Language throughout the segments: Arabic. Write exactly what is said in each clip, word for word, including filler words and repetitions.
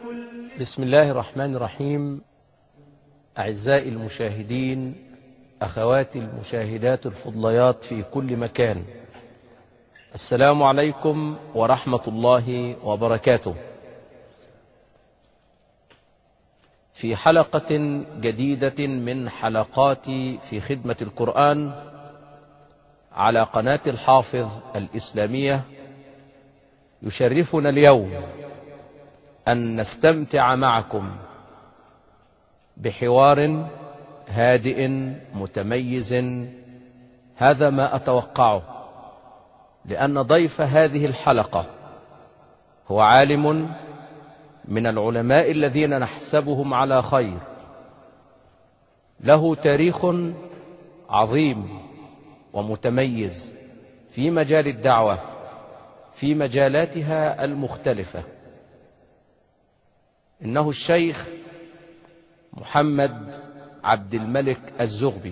بسم الله الرحمن الرحيم. أعزائي المشاهدين، أخواتي المشاهدات الفضليات في كل مكان، السلام عليكم ورحمة الله وبركاته. في حلقة جديدة من حلقات في خدمة القرآن على قناة الحافظ الإسلامية، يشرفنا اليوم أن نستمتع معكم بحوار هادئ متميز، هذا ما أتوقعه، لأن ضيف هذه الحلقة هو عالم من العلماء الذين نحسبهم على خير، له تاريخ عظيم ومتميز في مجال الدعوة في مجالاتها المختلفة. إنه الشيخ محمد عبد الملك الزغبي.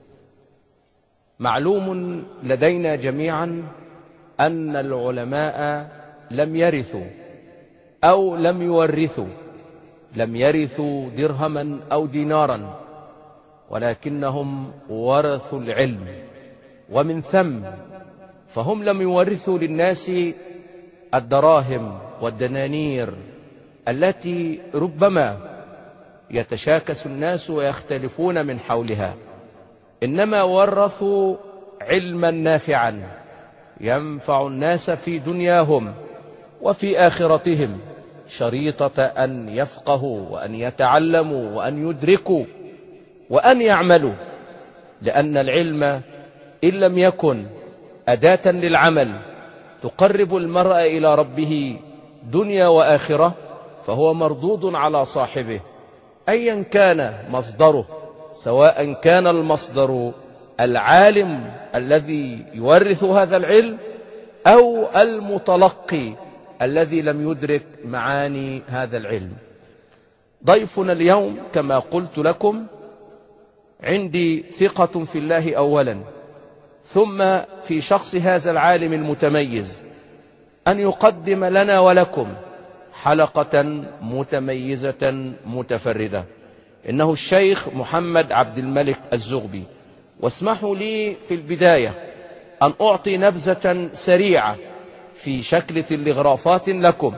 معلوم لدينا جميعا أن العلماء لم يرثوا أو لم يورثوا لم يرثوا درهما أو دينارا، ولكنهم ورثوا العلم، ومن ثم فهم لم يورثوا للناس الدراهم والدنانير التي ربما يتشاكس الناس ويختلفون من حولها، إنما ورثوا علما نافعا ينفع الناس في دنياهم وفي آخرتهم، شريطة أن يفقهوا وأن يتعلموا وأن يدركوا وأن يعملوا، لأن العلم إن لم يكن أداة للعمل تقرب المرء إلى ربه دنيا وآخرة فهو مردود على صاحبه أيا كان مصدره، سواء كان المصدر العالم الذي يورث هذا العلم أو المتلقي الذي لم يدرك معاني هذا العلم. ضيفنا اليوم كما قلت لكم عندي ثقة في الله أولا، ثم في شخص هذا العالم المتميز، أن يقدم لنا ولكم حلقة متميزة متفردة. إنه الشيخ محمد عبد الملك الزغبي. واسمحوا لي في البداية أن أعطي نبذة سريعة في شكل تلغرافات لكم.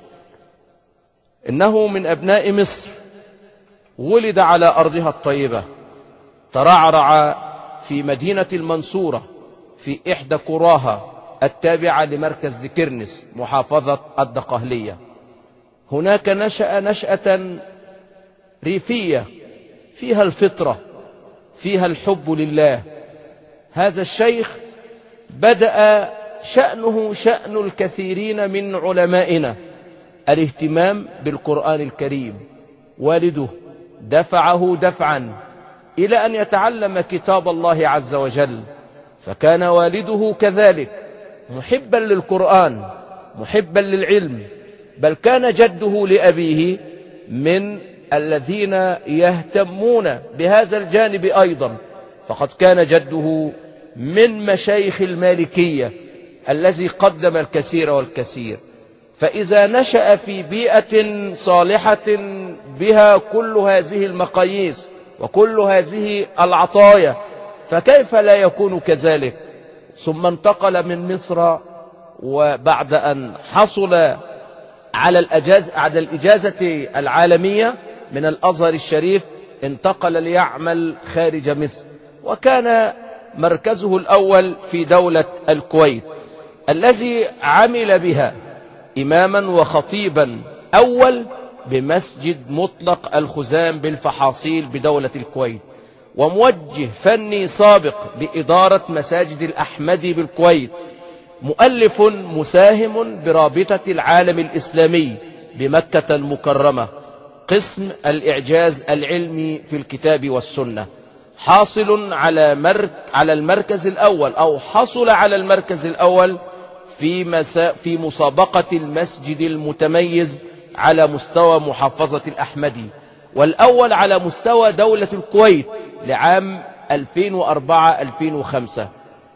إنه من أبناء مصر، ولد على أرضها الطيبة، ترعرع في مدينة المنصورة في إحدى قراها التابعة لمركز ذكرنس محافظة الدقهلية. هناك نشأ نشأة ريفية فيها الفطرة، فيها الحب لله. هذا الشيخ بدأ شأنه شأن الكثيرين من علمائنا، الاهتمام بالقرآن الكريم. والده دفعه دفعا إلى أن يتعلم كتاب الله عز وجل، فكان والده كذلك محبا للقرآن محبا للعلم، بل كان جده لأبيه من الذين يهتمون بهذا الجانب أيضا، فقد كان جده من مشايخ المالكية الذي قدم الكثير والكثير. فإذا نشأ في بيئة صالحة بها كل هذه المقاييس وكل هذه العطايا فكيف لا يكون كذلك؟ ثم انتقل من مصر، وبعد أن حصل على الأجازة, على الإجازة العالمية من الأزهر الشريف انتقل ليعمل خارج مصر، وكان مركزه الأول في دولة الكويت الذي عمل بها إماما وخطيبا أول بمسجد مطلق الخزام بالفحاصيل بدولة الكويت، وموجه فني سابق بإدارة مساجد الأحمدي بالكويت، مؤلف مساهم برابطة العالم الإسلامي بمكة المكرمة قسم الإعجاز العلمي في الكتاب والسنة، حاصل على مرك على المركز الأول أو حصل على المركز الأول في مسا في مسابقة المسجد المتميز على مستوى محافظة الأحمدي، والأول على مستوى دولة الكويت لعام ألفين وأربعة ألفين وخمسة.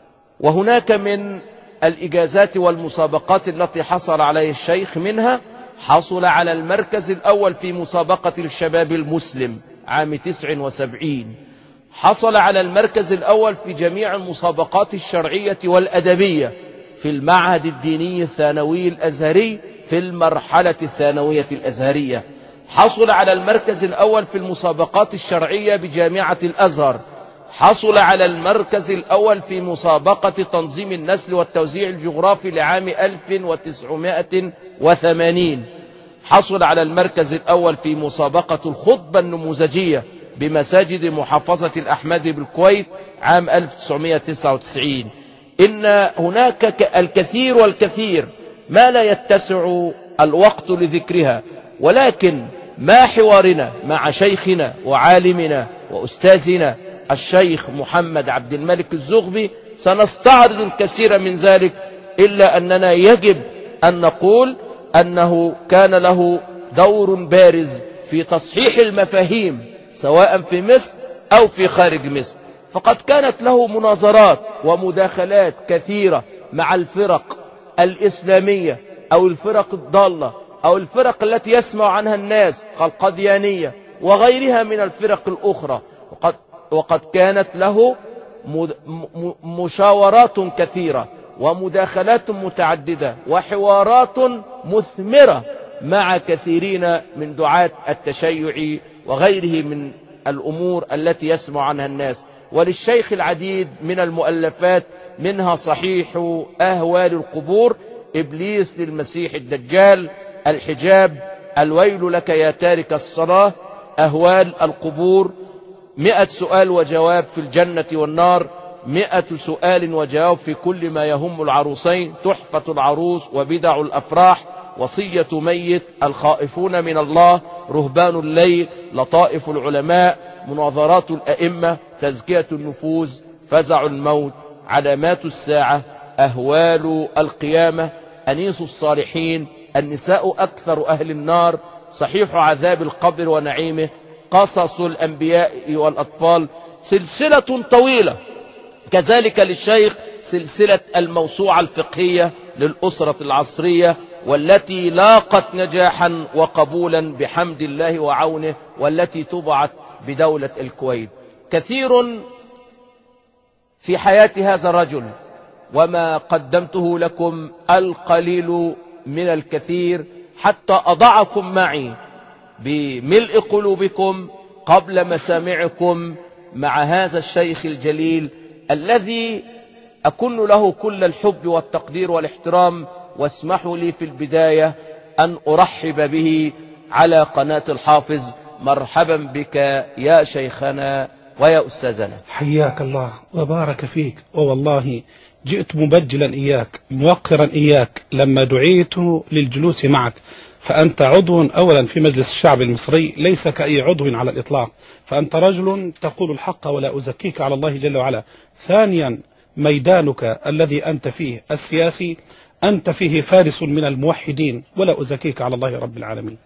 وهناك من الإجازات والمسابقات التي حصل عليه الشيخ منها حصل على المركز الأول في مسابقة الشباب المسلم عام تسع وسبعين. حصل على المركز الأول في جميع المسابقات الشرعية والأدبية في المعهد الديني الثانوي الأزهري في المرحلة الثانوية الأزهرية. حصل على المركز الأول في المسابقات الشرعية بجامعة الأزهر. حصل على المركز الأول في مسابقة تنظيم النسل والتوزيع الجغرافي لعام ألف وتسعمائة وثمانين. حصل على المركز الأول في مسابقة الخطبة النموذجية بمساجد محافظة الأحمدي بالكويت عام ألف وتسعمائة وتسعة وتسعين. إن هناك الكثير والكثير ما لا يتسع الوقت لذكرها، ولكن ما حوارنا مع شيخنا وعالمنا وأستاذنا الشيخ محمد عبد الملك الزغبي سنستعرض الكثير من ذلك، إلا أننا يجب أن نقول أنه كان له دور بارز في تصحيح المفاهيم سواء في مصر أو في خارج مصر. فقد كانت له مناظرات ومداخلات كثيرة مع الفرق الإسلامية أو الفرق الضالة أو الفرق التي يسمع عنها الناس كالقديانية وغيرها من الفرق الأخرى. وقد, وقد كانت له مشاورات كثيرة ومداخلات متعددة وحوارات مثمرة مع كثيرين من دعاة التشيع وغيره من الأمور التي يسمع عنها الناس. وللشيخ العديد من المؤلفات، منها صحيح أهوال القبور، إبليس للمسيح الدجال، الحجاب، الويل لك يا تارك الصلاة، أهوال القبور، مئة سؤال وجواب في الجنة والنار، مئة سؤال وجواب في كل ما يهم العروسين، تحفة العروس وبدع الأفراح، وصية ميت، الخائفون من الله، رهبان الليل، لطائف العلماء، مناظرات الأئمة، تزكية النفوس، فزع الموت، علامات الساعة، أهوال القيامة، أنيس الصالحين، النساء أكثر أهل النار، صحيح عذاب القبر ونعيمه، قصص الأنبياء والأطفال، سلسلة طويلة. كذلك للشيخ سلسلة الموسوعة الفقهية للأسرة العصرية، والتي لاقت نجاحا وقبولا بحمد الله وعونه، والتي طبعت بدولة الكويت. كثير في حياة هذا الرجل، وما قدمته لكم القليل من الكثير حتى أضعكم معي بملء قلوبكم قبل مسامعكم مع هذا الشيخ الجليل الذي أكن له كل الحب والتقدير والاحترام. واسمحوا لي في البداية أن أرحب به على قناة الحافظ. مرحبا بك يا شيخنا ويا أستاذنا. حياك الله وبارك فيك، ووالله جئت مبجلا إياك موقرا إياك لما دعيت للجلوس معك، فأنت عضو أولا في مجلس الشعب المصري ليس كأي عضو على الإطلاق، فأنت رجل تقول الحق ولا أزكيك على الله جل وعلا. ثانيا ميدانك الذي أنت فيه السياسي أنت فيه فارس من الموحدين ولا أزكيك على الله رب العالمين.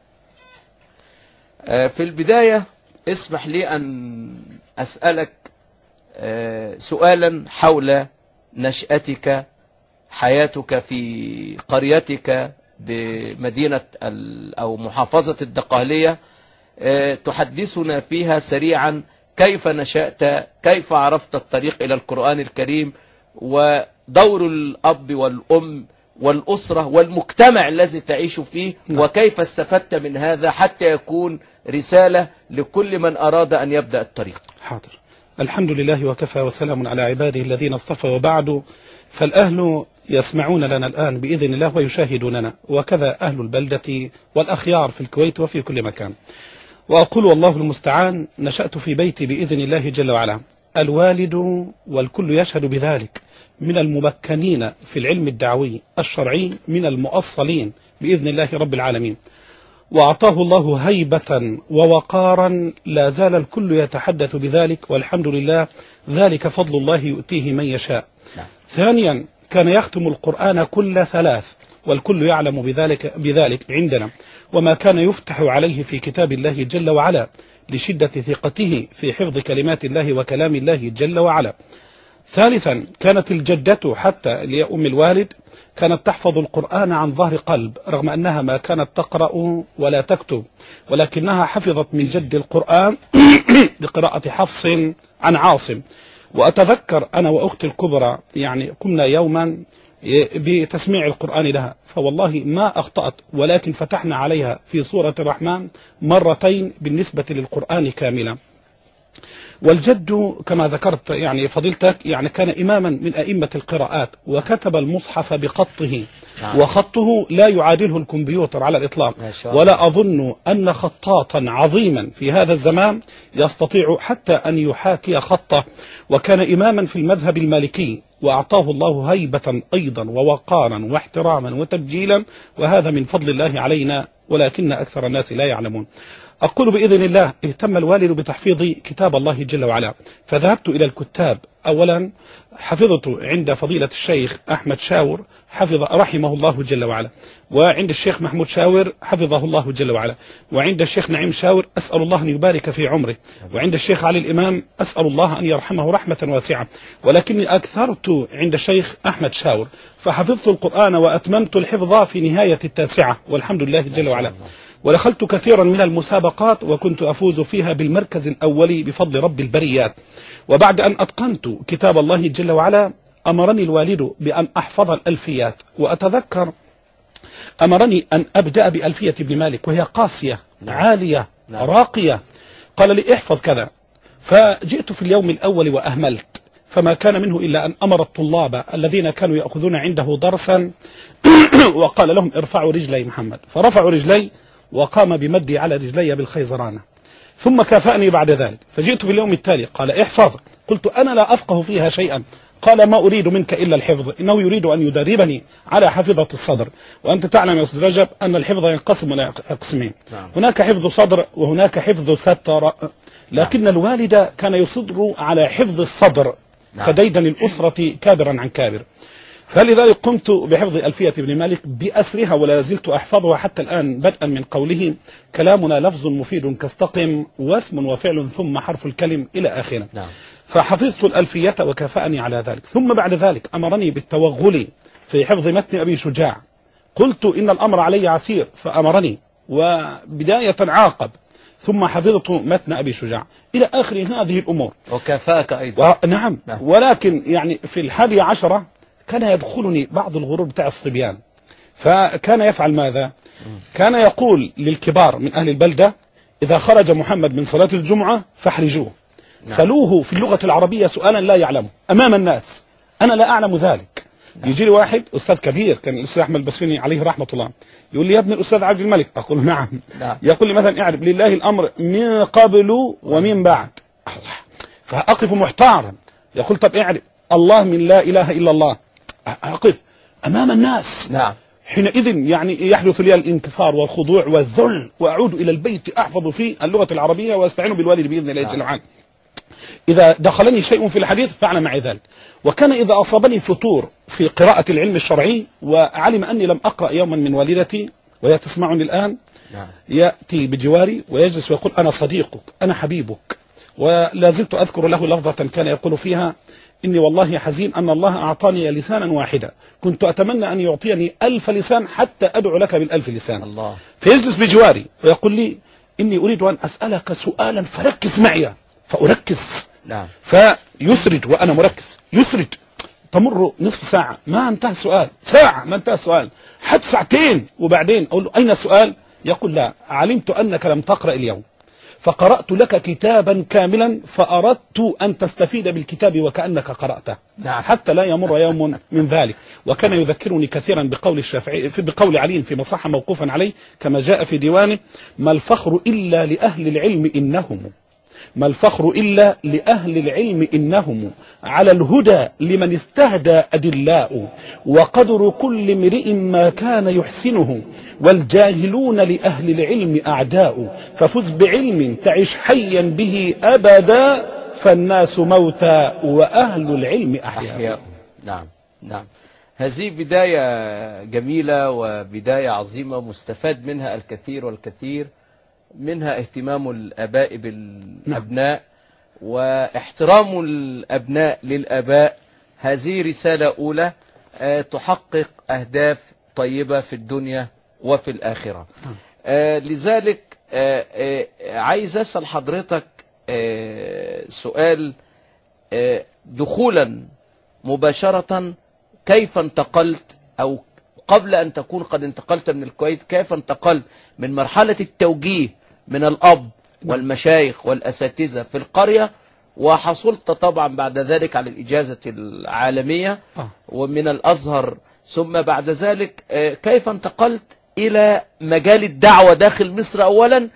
في البداية اسمح لي أن أسألك سؤالا حول نشأتك، حياتك في قريتك بمدينة أو محافظة الدقهلية، تحدثنا فيها سريعا كيف نشأت، كيف عرفت الطريق إلى القرآن الكريم، ودور الأب والأم والأسرة والمجتمع الذي تعيش فيه، وكيف استفدت من هذا حتى يكون رسالة لكل من أراد أن يبدأ الطريق. حاضر. الحمد لله وكفى وسلام على عباده الذين اصطفى، وبعد فالأهل يسمعون لنا الآن بإذن الله ويشاهدوننا، وكذا أهل البلدة والأخيار في الكويت وفي كل مكان. وأقول والله المستعان، نشأت في بيتي بإذن الله جل وعلا، الوالد والكل يشهد بذلك من الممكنين في العلم الدعوي الشرعي من المؤصلين بإذن الله رب العالمين، وأعطاه الله هيبة ووقارا لا زال الكل يتحدث بذلك، والحمد لله ذلك فضل الله يؤتيه من يشاء. نعم. ثانيا كان يختم القرآن كل ثلاث، والكل يعلم بذلك, بذلك عندنا، وما كان يفتح عليه في كتاب الله جل وعلا لشدة ثقته في حفظ كلمات الله وكلام الله جل وعلا. ثالثا كانت الجدة حتى اللي هي أم الوالد كانت تحفظ القرآن عن ظهر قلب، رغم أنها ما كانت تقرأ ولا تكتب، ولكنها حفظت من جد القرآن بقراءة حفص عن عاصم. وأتذكر أنا وأختي الكبرى يعني قمنا يوما بتسميع القرآن لها، فوالله ما أخطأت، ولكن فتحنا عليها في سورة الرحمن مرتين بالنسبة للقرآن كاملا. والجد كما ذكرت يعني فضيلتك يعني كان إماما من أئمة القراءات، وكتب المصحف بخطه، وخطه لا يعادله الكمبيوتر على الإطلاق، ولا أظن أن خطاطا عظيما في هذا الزمان يستطيع حتى أن يحاكي خطه. وكان إماما في المذهب المالكي، وأعطاه الله هيبة أيضا ووقارا واحتراما وتبجيلا، وهذا من فضل الله علينا، ولكن أكثر الناس لا يعلمون. أقول بإذن الله اهتم الوالد بتحفيظ كتاب الله جل وعلا، فذهبت إلى الكتاب. أولا حفظت عند فضيلة الشيخ أحمد شاور حفظ رحمه الله جل وعلا، وعند الشيخ محمود شاور حفظه الله جل وعلا، وعند الشيخ نعيم شاور أسأل الله أن يبارك في عمره، وعند الشيخ علي الإمام أسأل الله أن يرحمه رحمة واسعة، ولكني أكثرت عند الشيخ أحمد شاور، فحفظت القرآن وأتممت الحفظ في نهاية التاسعة والحمد لله جل وعلا. ودخلت كثيرا من المسابقات وكنت أفوز فيها بالمركز الأول بفضل رب البريات. وبعد أن أتقنت كتاب الله جل وعلا أمرني الوالد بأن أحفظ الألفيات، وأتذكر أمرني أن أبدأ بألفية ابن مالك وهي قاسية عالية راقية، قال لي احفظ كذا، فجئت في اليوم الأول وأهملت، فما كان منه إلا أن أمر الطلاب الذين كانوا يأخذون عنده درسا وقال لهم ارفعوا رجلي محمد، فرفعوا رجلي وقام بمدي على رجلي بالخيزرانة، ثم كافأني بعد ذلك. فجئت في اليوم التالي قال احفظ، قلت أنا لا أفقه فيها شيئا، قال ما أريد منك إلا الحفظ، إنه يريد أن يدربني على حفظة الصدر، وأنت تعلم يا أستاذ رجب أن الحفظ ينقسم إلى قسمين، هناك حفظ صدر وهناك حفظ ستر، لكن الوالد كان يصدر على حفظ الصدر كديدن الأسرة كابرا عن كابر. فلذلك قمت بحفظ ألفية ابن مالك بأسرها، ولا زلت أحفظها حتى الآن، بدءا من قوله كلامنا لفظ مفيد كاستقم واسم وفعل ثم حرف الكلم إلى آخره. نعم. فحفظت الألفية وكافأني على ذلك. ثم بعد ذلك أمرني بالتوغل في حفظ متن أبي شجاع، قلت إن الأمر علي عسير فأمرني، وبداية عاقب، ثم حفظت متن أبي شجاع إلى آخر هذه الأمور. وكفاك أيضا. و... نعم. نعم. ولكن يعني في الحادي عشرة كان يدخلني بعض الغرور بتاع الصبيان، فكان يفعل ماذا؟ كان يقول للكبار من أهل البلدة إذا خرج محمد من صلاة الجمعة فاحرجوه. نعم. سألوه في اللغة العربية سؤالا لا يعلمه أمام الناس، أنا لا أعلم ذلك. نعم. يجي لي واحد أستاذ كبير كان الأستاذ أحمد البصري عليه رحمة الله، يقول لي يا ابن الأستاذ عبد الملك، أقول نعم. نعم. يقول لي مثلا اعرف لله الأمر من قبل ومن بعد، الله، فأقف محتارا، يقول طب اعرف الله من لا إله إلا الله، أقف أمام الناس. نعم. حينئذ يعني يحدث لي الانكسار والخضوع والذل، وأعود إلى البيت أحفظ فيه اللغة العربية وأستعين بالوالد بإذن الله جل وعلا. إذا دخلني شيء في الحديث فعل معي ذلك. وكان إذا أصابني فتور في قراءة العلم الشرعي وعلم أني لم أقرأ يوما من والدتي وهي تسمعني الآن، يأتي بجواري ويجلس ويقول أنا صديقك أنا حبيبك. ولا زلت أذكر له لفظة كان يقول فيها إني والله حزين أن الله أعطاني لسانا واحدا، كنت أتمنى أن يعطيني ألف لسان حتى أدعو لك بالألف لسان. الله. فيجلس بجواري ويقول لي إني أريد أن أسألك سؤالا فركز معي، فأركز. نعم. فيسرد وأنا مركز، يسرد، تمر نصف ساعة ما انتهى السؤال، ساعة ما انتهى السؤال، حتى ساعتين، وبعدين أقول له أين السؤال؟ يقول لا، علمت أنك لم تقرأ اليوم فقرأت لك كتابا كاملا فأردت أن تستفيد بالكتاب وكأنك قرأته. نعم. حتى لا يمر يوم من ذلك. وكان يذكرني كثيرا بقول الشافعي بقول علي في مصحة موقوفا عليه كما جاء في ديوانه: ما الفخر إلا لأهل العلم إنهم ما الفخر إلا لأهل العلم إنهم على الهدى لمن استهدى أدلاء، وقدر كل امرئ ما كان يحسنه، والجاهلون لأهل العلم أعداء، ففز بعلم تعش حيا به أبدا، فالناس موتى وأهل العلم أحياء. نعم نعم. هذه بداية جميلة وبداية عظيمة مستفاد منها الكثير والكثير، منها اهتمام الآباء بالأبناء، واحترام الأبناء للآباء هذه رسالة أولى تحقق أهداف طيبة في الدنيا وفي الآخرة. لذلك عايز أسأل حضرتك سؤال دخولا مباشرة، كيف انتقلت، أو قبل أن تكون قد انتقلت من الكويت، كيف انتقلت من مرحلة التوجيه من الأب والمشايخ والأساتذة في القرية، وحصلت طبعا بعد ذلك على الإجازة العالمية ومن الأزهر، ثم بعد ذلك كيف انتقلت إلى مجال الدعوة داخل مصر أولا،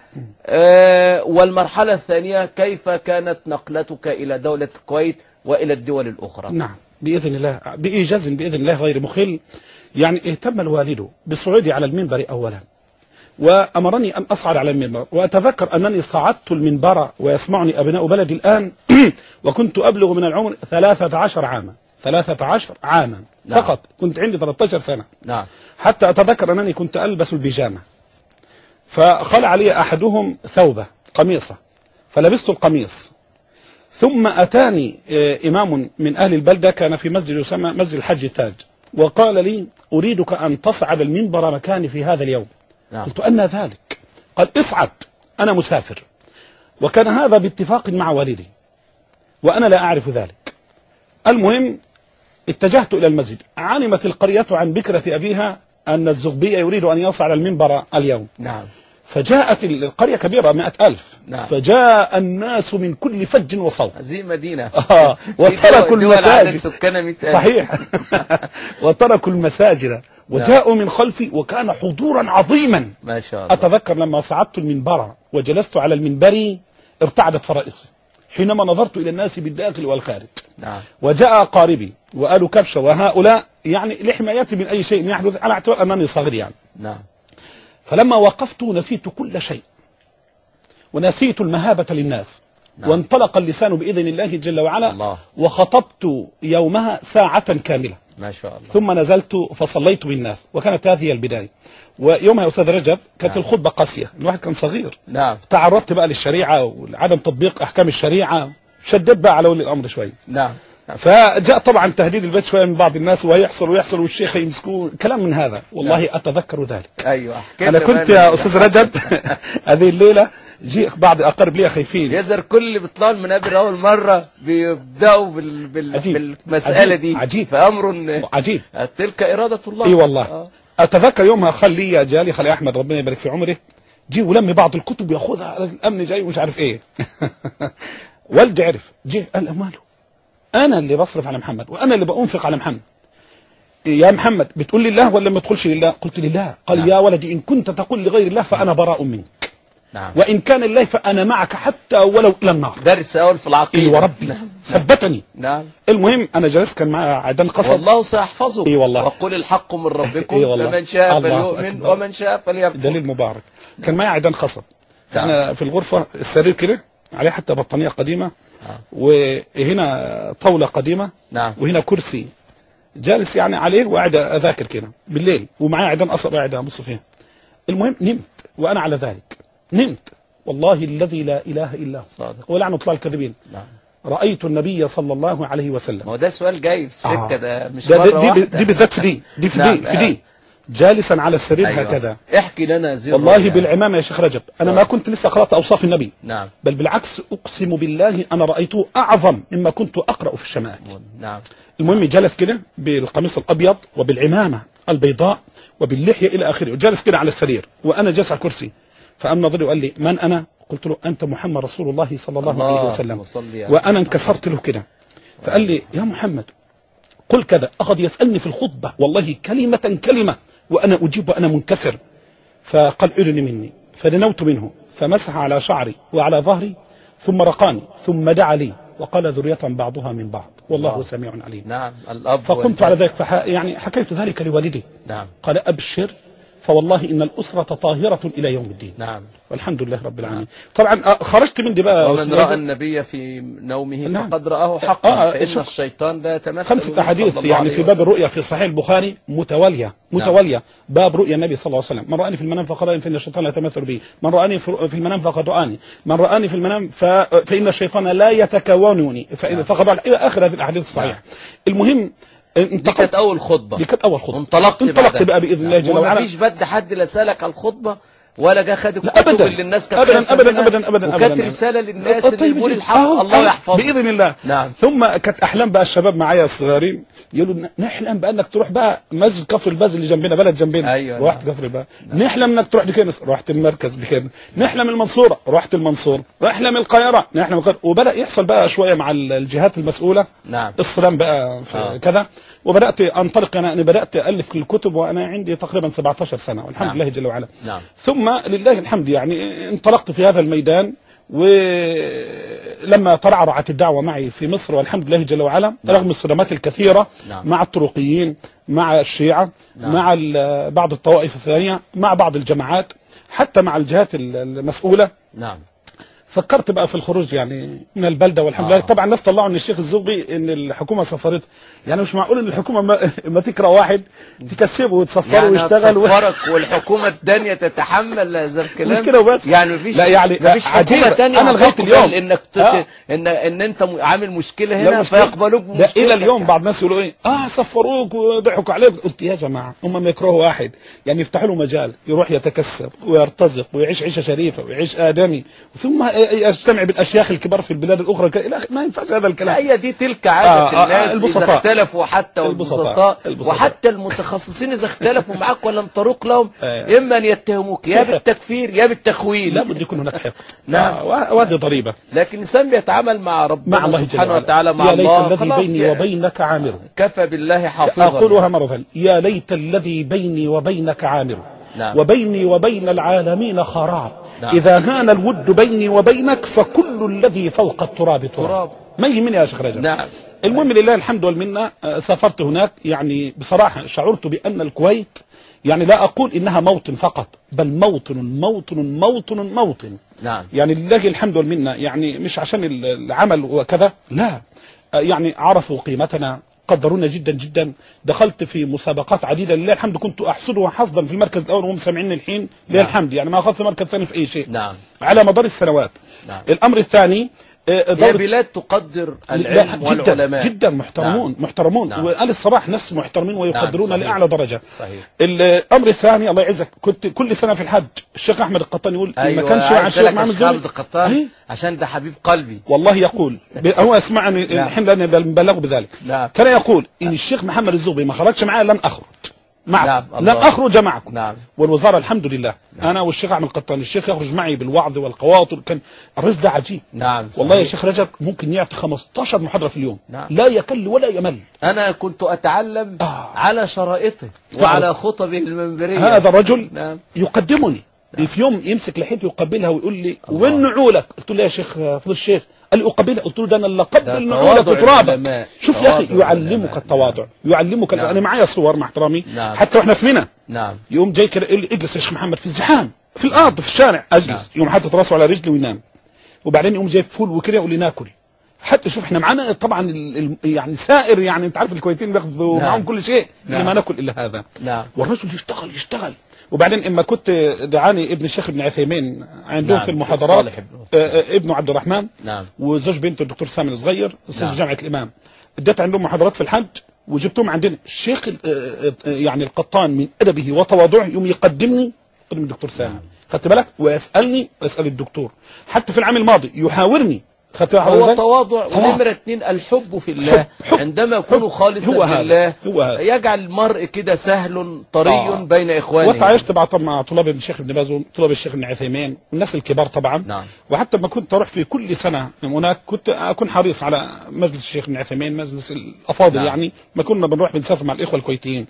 والمرحلة الثانية كيف كانت نقلتك إلى دولة الكويت وإلى الدول الأخرى؟ نعم بإذن الله، بإيجاز بإذن الله غير مخل. يعني اهتم الوالد بصعودي على المنبر أولا، وأمرني أن أصعد على المنبر، وأتذكر أنني صعدت المنبر ويسمعني أبناء بلدي الآن وكنت أبلغ من العمر ثلاثة عشر عاما ثلاثة عشر عاما نعم. فقط، كنت عندي ثلاثة عشر سنة. نعم. حتى أتذكر أنني كنت ألبس البيجامة، فخلع علي أحدهم ثوبة قميصة فلبست القميص، ثم أتاني إمام من أهل البلدة كان في مسجد يسمى مسجد الحج تاج، وقال لي أريدك أن تصعد المنبر مكاني في هذا اليوم. نعم. قلت أن ذلك؟ قال اصعد، أنا مسافر. وكان هذا باتفاق مع والدي وأنا لا أعرف ذلك. المهم اتجهت إلى المسجد، علمت القرية عن بكرة أبيها أن الزغبية يريد أن يصعد المنبر اليوم. نعم. فجاءت القرية كبيرة مئة ألف. نعم. فجاء الناس من كل فج وصوب. هذه مدينة. آه. وتركوا المساجد. صحيح. وتركوا المساجد وجاءوا من خلفي، وكان حضورا عظيما ما شاء الله. أتذكر لما صعدت المنبر وجلست على المنبر ارتعدت فرائصي حينما نظرت إلى الناس بالداخل والخارج. نعم. وجاء قاربي وآل كبشة وهؤلاء يعني لحمايتي من أي شيء يحدث على اعتبار أنني صغير يعني. نعم. فلما وقفت نسيت كل شيء ونسيت المهابة للناس. نعم. وانطلق اللسان بإذن الله جل وعلا. الله. وخطبت يومها ساعة كاملة ما شاء الله. ثم نزلت فصليت بالناس، وكانت هذه البداية. ويومها يا أستاذ رجب كانت نعم. الخطبة قاسية، الواحد كان صغير. نعم. تعرضت بقى للشريعة وعدم تطبيق أحكام الشريعة، شددت بقى على ولي الأمر شوي. نعم. فجاء طبعا تهديد البيت شوية من بعض الناس، ويحصل ويحصل والشيخ يمسكوه كلام من هذا. والله نعم. أتذكر ذلك. أيوة. أنا كنت يا أستاذ رجب هذه الليلة جي بعض أقارب لي خايفين. يزر كل اللي بيطلعوا المنابر أول مرة بيبدأوا بال... بال... عجيب. بالمسألة عجيب. دي. عجيب. فأمر عجيب. تلك إرادة الله. إي والله. آه. أتذكر يومها خلي جالي خلي أحمد ربنا يبارك في عمره، جي ولم بعض الكتب يأخذها على الأمن جاي ومش عارف إيه. والدي عرف، جي قال أماله أنا اللي بصرف على محمد وأنا اللي بأنفق على محمد. يا محمد بتقول لله ولا ما تقولش لله؟ قلت لله. قال نعم. يا ولدي إن كنت تقول لغير الله فأنا براء منك. نعم. وإن كان الله فأنا معك حتى ولو إلى النار. درس أول في العقيدة. إيه وربي. نعم. ثبتني. نعم. المهم أنا جلست كان معي عيدان قصب. والله سيحفظه. إيه والله. وقل الحق من ربكم. إيه والله. فمن شاء فليؤمن ومن شاء فليكفر. دليل مبارك. كان معي عيدان قصب. نعم. أنا في الغرفة السرير كده عليه حتى بطانية قديمة. نعم. وهنا طاولة قديمة. نعم. وهنا كرسي جالس يعني عليه وقاعد أذاكر كده بالليل، ومعي عيدان قصب قاعد أبص فيها. المهم نمت وأنا على ذلك، نمت والله الذي لا إله إلا هو ولعنة الله الكاذبين. نعم. رأيت النبي صلى الله عليه وسلم. ما هو ده سؤال جاي في السكة. آه. ده مش ده مرة دي, واحدة. دي بالذات في دي دي في نعم. دي في دي جالسا على السرير. أيوة. هكذا. احكي لنا زي والله يعني. بالعمامة يا شيخ رجب أنا ما كنت لسه قرأت أوصاف النبي. نعم. بل بالعكس أقسم بالله أنا رأيته أعظم مما كنت أقرأ في الشمائل. نعم. المهم جلس كده بالقميص الأبيض وبالعمامة البيضاء وباللحية إلى آخره، وجلس كده على السرير وأنا جالس على الكرسي. فأم نظري وقال لي من أنا؟ قلت له أنت محمد رسول الله صلى الله, الله عليه وسلم. وأنا انكسرت له كده. فقال لي يا محمد قل كذا. أخذ يسألني في الخطبة والله كلمة كلمة وأنا أجيب وأنا منكسر. فقال إلني مني، فدنوت منه فمسح على شعري وعلى ظهري ثم رقاني ثم دعا لي وقال ذرية بعضها من بعض والله الله. سميع عليم. نعم. الأب فقمت على ذلك فح... يعني حكيت ذلك لوالدي. نعم. قال أبشر فوالله إن الأسرة طاهرة إلى يوم الدين. نعم. والحمد لله رب العالمين. طبعا خرجت من دي بقى. ومن رأى النبي في نومه نعم. فقد رآه حقا. آه فإن الشيطان لا يتمثل. خمسة أحاديث يعني في باب الرؤيا في صحيح البخاري متوالية متوالية. نعم. باب رؤيا النبي صلى الله عليه وسلم: من رآني في المنام فقد رآني فإن الشيطان لا يتمثل بي، من رآني في المنام فقد رآني، من رآني في المنام ف... فإن الشيطان لا يتكونني فإن نعم. فقد رآني، إلى آخر هذه الأحاديث الصحيحة. نعم. المهم دي كانت أول خطبة. دي كانت أول خطبة. انطلقت, انطلقت بقى بإذن الله جل وعلا. ومفيش بد حد لا سألك على الخطبة ولا جا خد الكتب اللي الناس كانت ابدا ابدا ابدا ابدا وكانت رساله للناس اللي يقول الحق الله يحفظه باذن الله. نعم. ثم كانت احلام بقى الشباب معايا الصغيرين يقولوا نحلم بانك تروح بقى مسجد كفر الباز اللي جنبنا بلد جنبنا. أيوة. رحت كفر الباز. نعم. نحلم انك تروح لكنس، رحت المركز بكده. نحلم المنصوره، رحت المنصوره. نحلم القاهره، نحلم القاهره. وبدا يحصل بقى شويه مع الجهات المسؤوله. نعم. الصرام بقى في آه. كذا. وبدات انطلق انا انا بدات الف الكتب وانا عندي تقريبا سبعة عشر سنه والحمد نعم. لله جل وعلا. نعم. ثم لله الحمد يعني انطلقت في هذا الميدان، ولما ترعرعت الدعوة معي في مصر والحمد لله جل وعلا. نعم. رغم الصدمات الكثيرة. نعم. مع الطرقيين، مع الشيعة. نعم. مع بعض الطوائف الثانية، مع بعض الجماعات، حتى مع الجهات المسؤولة. نعم. فكرت بقى في الخروج يعني من البلدة والحمد لله. آه. طبعا الناس طلعوا ان الشيخ الزغبي ان الحكومة سفرت، يعني مش معقول ان الحكومة ما, ما تكره واحد تكسبه وتصفره يعني ويشتغل وتفرق و... والحكومة الثانية تتحمل هذا الكلام. مش كده وبس يعني مفيش لا يعني مفيش حكومة ثانية انا لغايه اليوم انك تت... آه. ان ان انت عامل مشكلة هنا فيقبلوك ده الى اليوم. بعض الناس يقولوا ايه اه صفروك وضحكوا عليك. قلت يا جماعة هم ما يكرهوا واحد، يعني يفتحوا له مجال يروح يتكسب ويرتزق ويعيش عيشة شريفة ويعيش آدمي، ثم يجتمع الاشياخ الكبار في البلاد الاخرى. ما ينفعش هذا الكلام. هي دي تلك عادة آه الناس. آه البسطاء. اذا اختلفوا حتى والبسطاء وحتى المتخصصين اذا اختلفوا معك ولم تروق لهم آه اما ان يتهموك يا بالتكفير يا بالتخويل. لابد يكون هناك حق. نعم. آه وهذه ضريبة. لكن الانسان بيتعامل مع ربنا مع الله سبحانه وتعالى مع يا ليت الله. الذي بيني وبينك عامر. كفى بالله حافظا. اقولها مرة: يا ليت الذي بيني وبينك عامر. نعم. وبيني وبين العالمين خراب. نعم. إذا هان الود بيني وبينك فكل الذي فوق التراب تراب. ما يهمني يا شيخ رجب. نعم. المهم لله الحمد والمنة سافرت هناك. يعني بصراحة شعرت بأن الكويت يعني لا أقول إنها موطن فقط، بل موطن موطن موطن موطن. نعم. يعني لله الحمد والمنة، يعني مش عشان العمل وكذا، لا، يعني عرفوا قيمتنا، قدرونا جدا جدا. دخلت في مسابقات عديدة لله الحمد، كنت أحصدها حظا في المركز الأول وهم سامعين الحين لله الحمد، يعني ما أخذت مركز ثاني في أي شيء. نعم. على مدار السنوات. نعم. الأمر الثاني هي بلاد تقدر العلم والعلماء جدا محترمون. نعم. محترمون. نعم. وآل الصباح ناس محترمين ويقدرون. نعم. لأعلى درجة. صحيح. الأمر الثاني الله يعزك، كنت كل سنة في الحج الشيخ أحمد القطان يقول أيوة ما كانش مع الشيخ محمد أحمد القطان أيه؟ عشان ده حبيب قلبي والله. يقول هو اسمعني الحين لأني بلغ بذلك. نعم. كان يقول إن الشيخ محمد الزغبي ما خرجش معاه لن أخرج معكم. نعم. لن أخرج معكم. نعم. والوزارة الحمد لله. نعم. أنا والشيخ أحمد القطان الشيخ يخرج معي بالوعظ والقواطر. كان الرجل ده عجيب. نعم. والله يا شيخ رجب ممكن يعطي خمستاشر محاضرة في اليوم. نعم. لا يكل ولا يمل. أنا كنت أتعلم آه. على شرائطه وعلى خطبه المنبرية. هذا الرجل نعم. يقدمني. نعم. في يوم يمسك لحيته يقبلها ويقول لي وين نعولك؟ قلت له يا شيخ فضل الشيخ. قال لي أقبلها. قلت له ده أنا اللي قبل نعولك وترابك. شوف يا أخي يعلمك التواضع، يعلمك. نعم. أنا معايا صور مع احترامي. نعم. حتى واحنا في منى. نعم. يوم جاي كده يقول لي اجلس يا شيخ محمد في الزحام في الأرض في الشارع. أجلس. نعم. يوم حاطط راسه على رجلي وينام. وبعدين يقوم جايب فول وكده يقول لي ناكل. حتى شوف احنا معانا طبعا ال ال يعني سائر، يعني انت عارف الكويتيين بياخذوا. نعم. معهم كل شيء. نعم. ما ناكل الا هذا. نعم. والرجل يشتغل يشتغل. وبعدين اما كنت دعاني ابن الشيخ ابن عثيمين عندهم. نعم. في المحاضرات اه ابنه عبد الرحمن. نعم. وزوج بنته الدكتور سامي الصغير استاذ. نعم. جامعه الامام. اديت عندهم محاضرات في الحج وجبتهم عندنا. الشيخ يعني القطان من ادبه وتواضعه يوم يقدمني قدم الدكتور سامي. نعم. خدت بالك؟ ويسالني ويسال الدكتور. حتى في العام الماضي يحاورني. هو تواضع. ونمرة اثنين الحب في الله. حب. عندما يكون خالصا لله يجعل المرء كده سهل طري آه. بين اخوانه. وتعايشت مع طلاب الشيخ ابن باز وطلاب الشيخ ابن عثيمين والناس الكبار طبعا. نعم. وحتى ما كنت اروح في كل سنه هناك كنت اكون حريص على مجلس الشيخ ابن عثيمين، مجلس الافاضل. نعم. يعني ما كنا بنروح بنسافر مع الاخوه الكويتيين.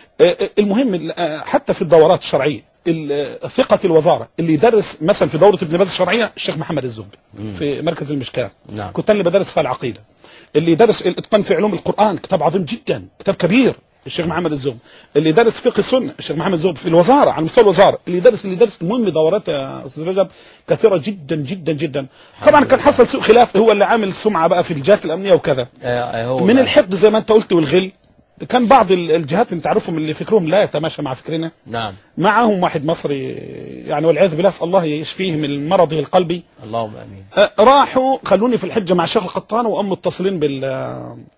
المهم حتى في الدورات الشرعيه ثقة الوزارة اللي يدرس مثلا في دورة ابن باز الشرعية الشيخ محمد الزغبي في مركز المشكاة. نعم. كنت اللي بدرس فيها العقيدة. اللي يدرس الاتقان في علوم القرآن كتاب عظيم جدا، كتاب كبير الشيخ محمد الزغبي، اللي درس فقه السنه الشيخ محمد الزغبي في الوزاره على مستوى الوزاره، اللي درس اللي درس المهم دورات يا استاذ رجب كثيره جدا جدا جدا. طبعا كان حصل سوء خلاف، هو اللي عامل سمعه بقى في الجهات الامنيه وكذا من الحقد زي ما انت قلت والغل. كان بعض الجهات انت تعرفهم اللي فكرهم لا يتماشى مع فكرنا. نعم. معهم واحد مصري يعني والعياذ بالله الله يشفيه من مرضه القلبي. اللهم امين. راحوا خلوني في الحجه مع الشيخ القطان وام متصلين بال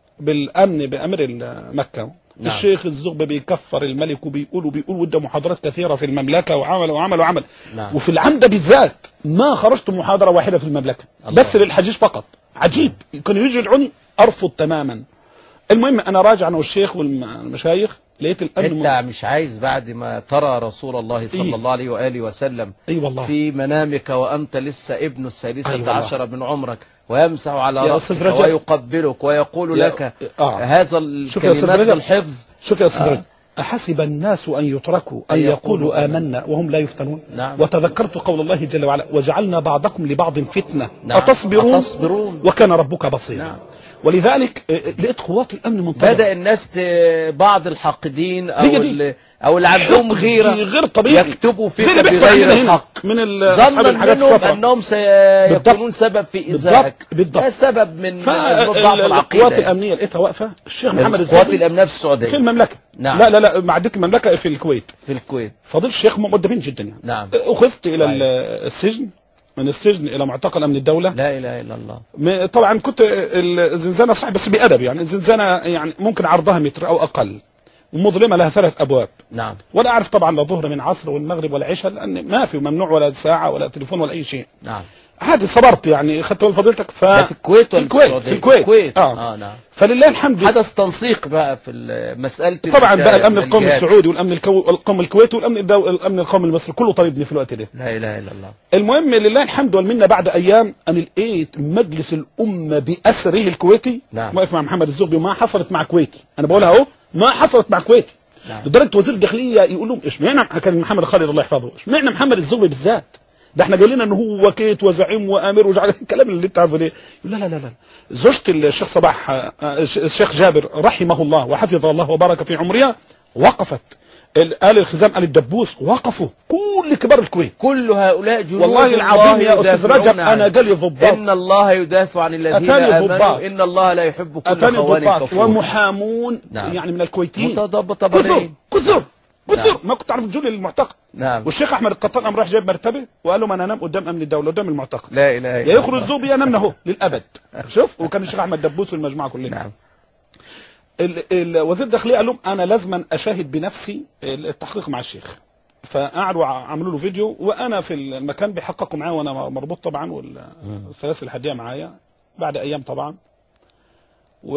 بالامن بامر مكه. نعم. الشيخ الزغبي بيكفر الملك وبيقول وبيقول وده محاضرات كثيره في المملكه وعمل وعمل وعمل. نعم. وفي العمده بالذات ما خرجت محاضره واحده في المملكه الله. بس للحجيج فقط. عجيب كانوا يجوا يدعوني ارفض تماما. المهم انا راجع انا والشيخ والمشايخ لقيت الامن انت مش عايز بعد ما ترى رسول الله صلى إيه؟ الله عليه واله وسلم أي والله. في منامك وانت لسه ابن الثالثه أي عشر من عمرك ويمسح على راسك ويقبلك ويقول لك آه. هذا الكلمات الحفظ. شوف يا استاذ رجب آه. أحسب الناس أن يتركوا أن يقولوا آمنا وهم لا يفتنون. نعم. وتذكرت قول الله جل وعلا وجعلنا بعضكم لبعض فتنة. نعم. أتصبرون؟ أتصبرون وكان ربك بصيرا. نعم. ولذلك لقيت قوات الامن منتظره. بدأ الناس بعض الحاقدين او اللي او اللي عندهم غيره غير طبيعي يكتبوا فيك بغير الحق من ظنا منهم انهم سيكونون سبب في ايذائك. ده سبب من ضعف العقيده. القوات الامنيه لقيتها واقفه الشيخ محمد القوات الامنيه في السعوديه في المملكه. نعم. لا لا لا ما عدت المملكه في الكويت في الكويت فضيل الشيخ مؤدبين جدا يعني. نعم. اخذت الى صحيح. السجن من السجن الى معتقل امن الدوله. لا اله الا الله. طبعا كنت الزنزانه صحيح بس بادب يعني الزنزانه يعني ممكن عرضها متر او اقل ومظلمه لها ثلاث ابواب. نعم. ولا اعرف طبعا لا ظهر من عصر والمغرب ولا عشاء لان ما في ممنوع ولا ساعه ولا تليفون ولا اي شيء. نعم. عادي صبرت يعني اخذت فضيلتك ف في الكويت ولا في الكويت في الكويت, الكويت. اه, آه نعم. فلله الحمد حدث تنسيق بقى في مساله طبعا بقى الامن القومي السعودي والامن القومي الكويتي والامن الامن القومي المصري كله طالبني في الوقت ده. لا اله الا الله. المهم لله الحمد والمنه بعد ايام ان لقيت مجلس الامه باسره الكويتي. نعم. واقف مع محمد الزغبي وما حصلت مع كويتي انا بقولها اهو ما حصلت مع كويتي. نعم. لدرجه وزير الداخليه يقول لهم اشمعنى كان محمد خالد الله يحفظه اشمعنى محمد الزغبي بالذات ده احنا قايلين ان هو كيت وزعيم وامير وجعل الكلام اللي انت عارفه ده. لا لا لا لا زوجة الشيخ صباح الشيخ جابر رحمه الله وحفظه الله وبارك في عمرها وقفت آل الخزام آل الدبوس وقفوا كل كبار الكويت كل هؤلاء جنود والله العظيم يا استاذ رجب انا جالي ضباط ان الله يدافع عن الذين امنوا ان الله لا يحب كل خوان كفور ومحامون. نعم. يعني من الكويتيين متضبط بنين كثر كثر نعم. ما كنت اعرف الجول للمعتقل. نعم. والشيخ احمد القطان قام راح جايب مرتبه وقال لهم انا انام قدام امن الدوله قدام المعتقل. لا اله الا الله. يا يخرج الزوبي انام اهو للابد. شوف وكان الشيخ احمد دبوس والمجموعه كلها. نعم. الوزير الداخليه قال لهم انا لازما اشاهد بنفسي التحقيق مع الشيخ فقعدوا عملوا له فيديو وانا في المكان بيحققوا معاه وانا مربوط طبعا والسلاسل الحديه معايا بعد ايام طبعا و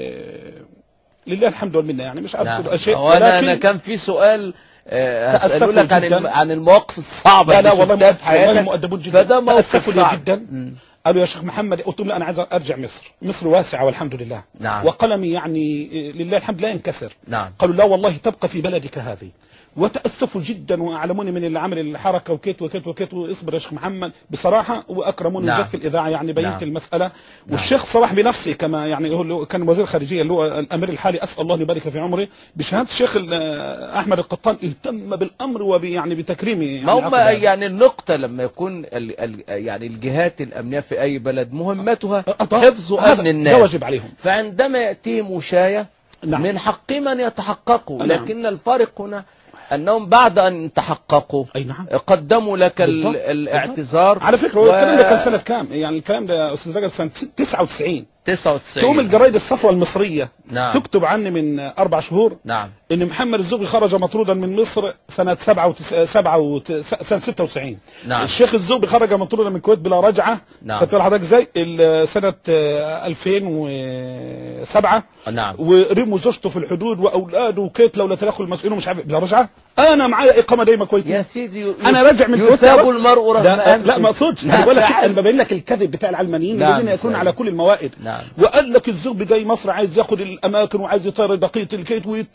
لله الحمد والمنه يعني مش عارف نعم. اشياء وانا انا كان في سؤال هسأله لك عن عن المواقف الصعبه اللي شفتها في حياتك فده موقف صعب جدا. م. قالوا يا شيخ محمد قلت لهم لا انا عايز ارجع مصر مصر واسعه والحمد لله. نعم. وقلمي يعني لله الحمد لا ينكسر. نعم. قالوا لا والله تبقى في بلدك هذه وتأسفوا جدا واعلموني من اللي عمل الحركه وكيت وكيت وكيت واصبر يا شيخ محمد بصراحه واكرموني نعم. في الاذاعه يعني بينت نعم. المساله. نعم. والشيخ صلاح بنفسه كما يعني هو كان وزير الخارجيه اللي هو الامير الحالي اسال الله يبارك في عمره بشهاده الشيخ احمد القطان اهتم بالامر ويعني بتكريمه. يعني ما هم يعني النقطه لما يكون ال ال يعني الجهات الامنيه في اي بلد مهمتها حفظ امن الناس ده واجب عليهم. فعندما ياتيهم وشايه نعم. من حقهم ان يتحققوا. نعم. لكن الفارق هنا انهم بعد ان تحققوا أي نعم. قدموا لك بالضبط. الاعتذار. على فكره و... الكلام ده كان سنه كام يعني الكلام ده يا استاذ رجب سنه تسعة وتسعين تسعة وتسعين تقوم الجرايد الصفوه المصريه نعم. تكتب عني من اربع شهور نعم. ان محمد الزغبي خرج مطرودا من مصر سنه سبعة وتس... سبعة وت... سنه ستة وتسعين. نعم. الشيخ الزغبي خرج مطرودا من الكويت بلا رجعه. نعم. خدت حضرتك ازاي سنه ألفين وسبعة. نعم. ورموا زوجته في الحدود واولاده وكيت لولا تدخل المسؤولين مش عارف بلا رجعه. انا معايا اقامه دايمه كويتيه يا سيدي انا راجع من الكويت يثاب المرء رغم لا ما اقصدش انا بقول لك انا ببين لك الكذب بتاع العلمانيين نعم. الذين يكونون على كل الموائد. نعم. وقال لك الزغبي جاي مصر عايز ياخد الاماكن وعايز يطير بقيه الكيت ويتكلم ومش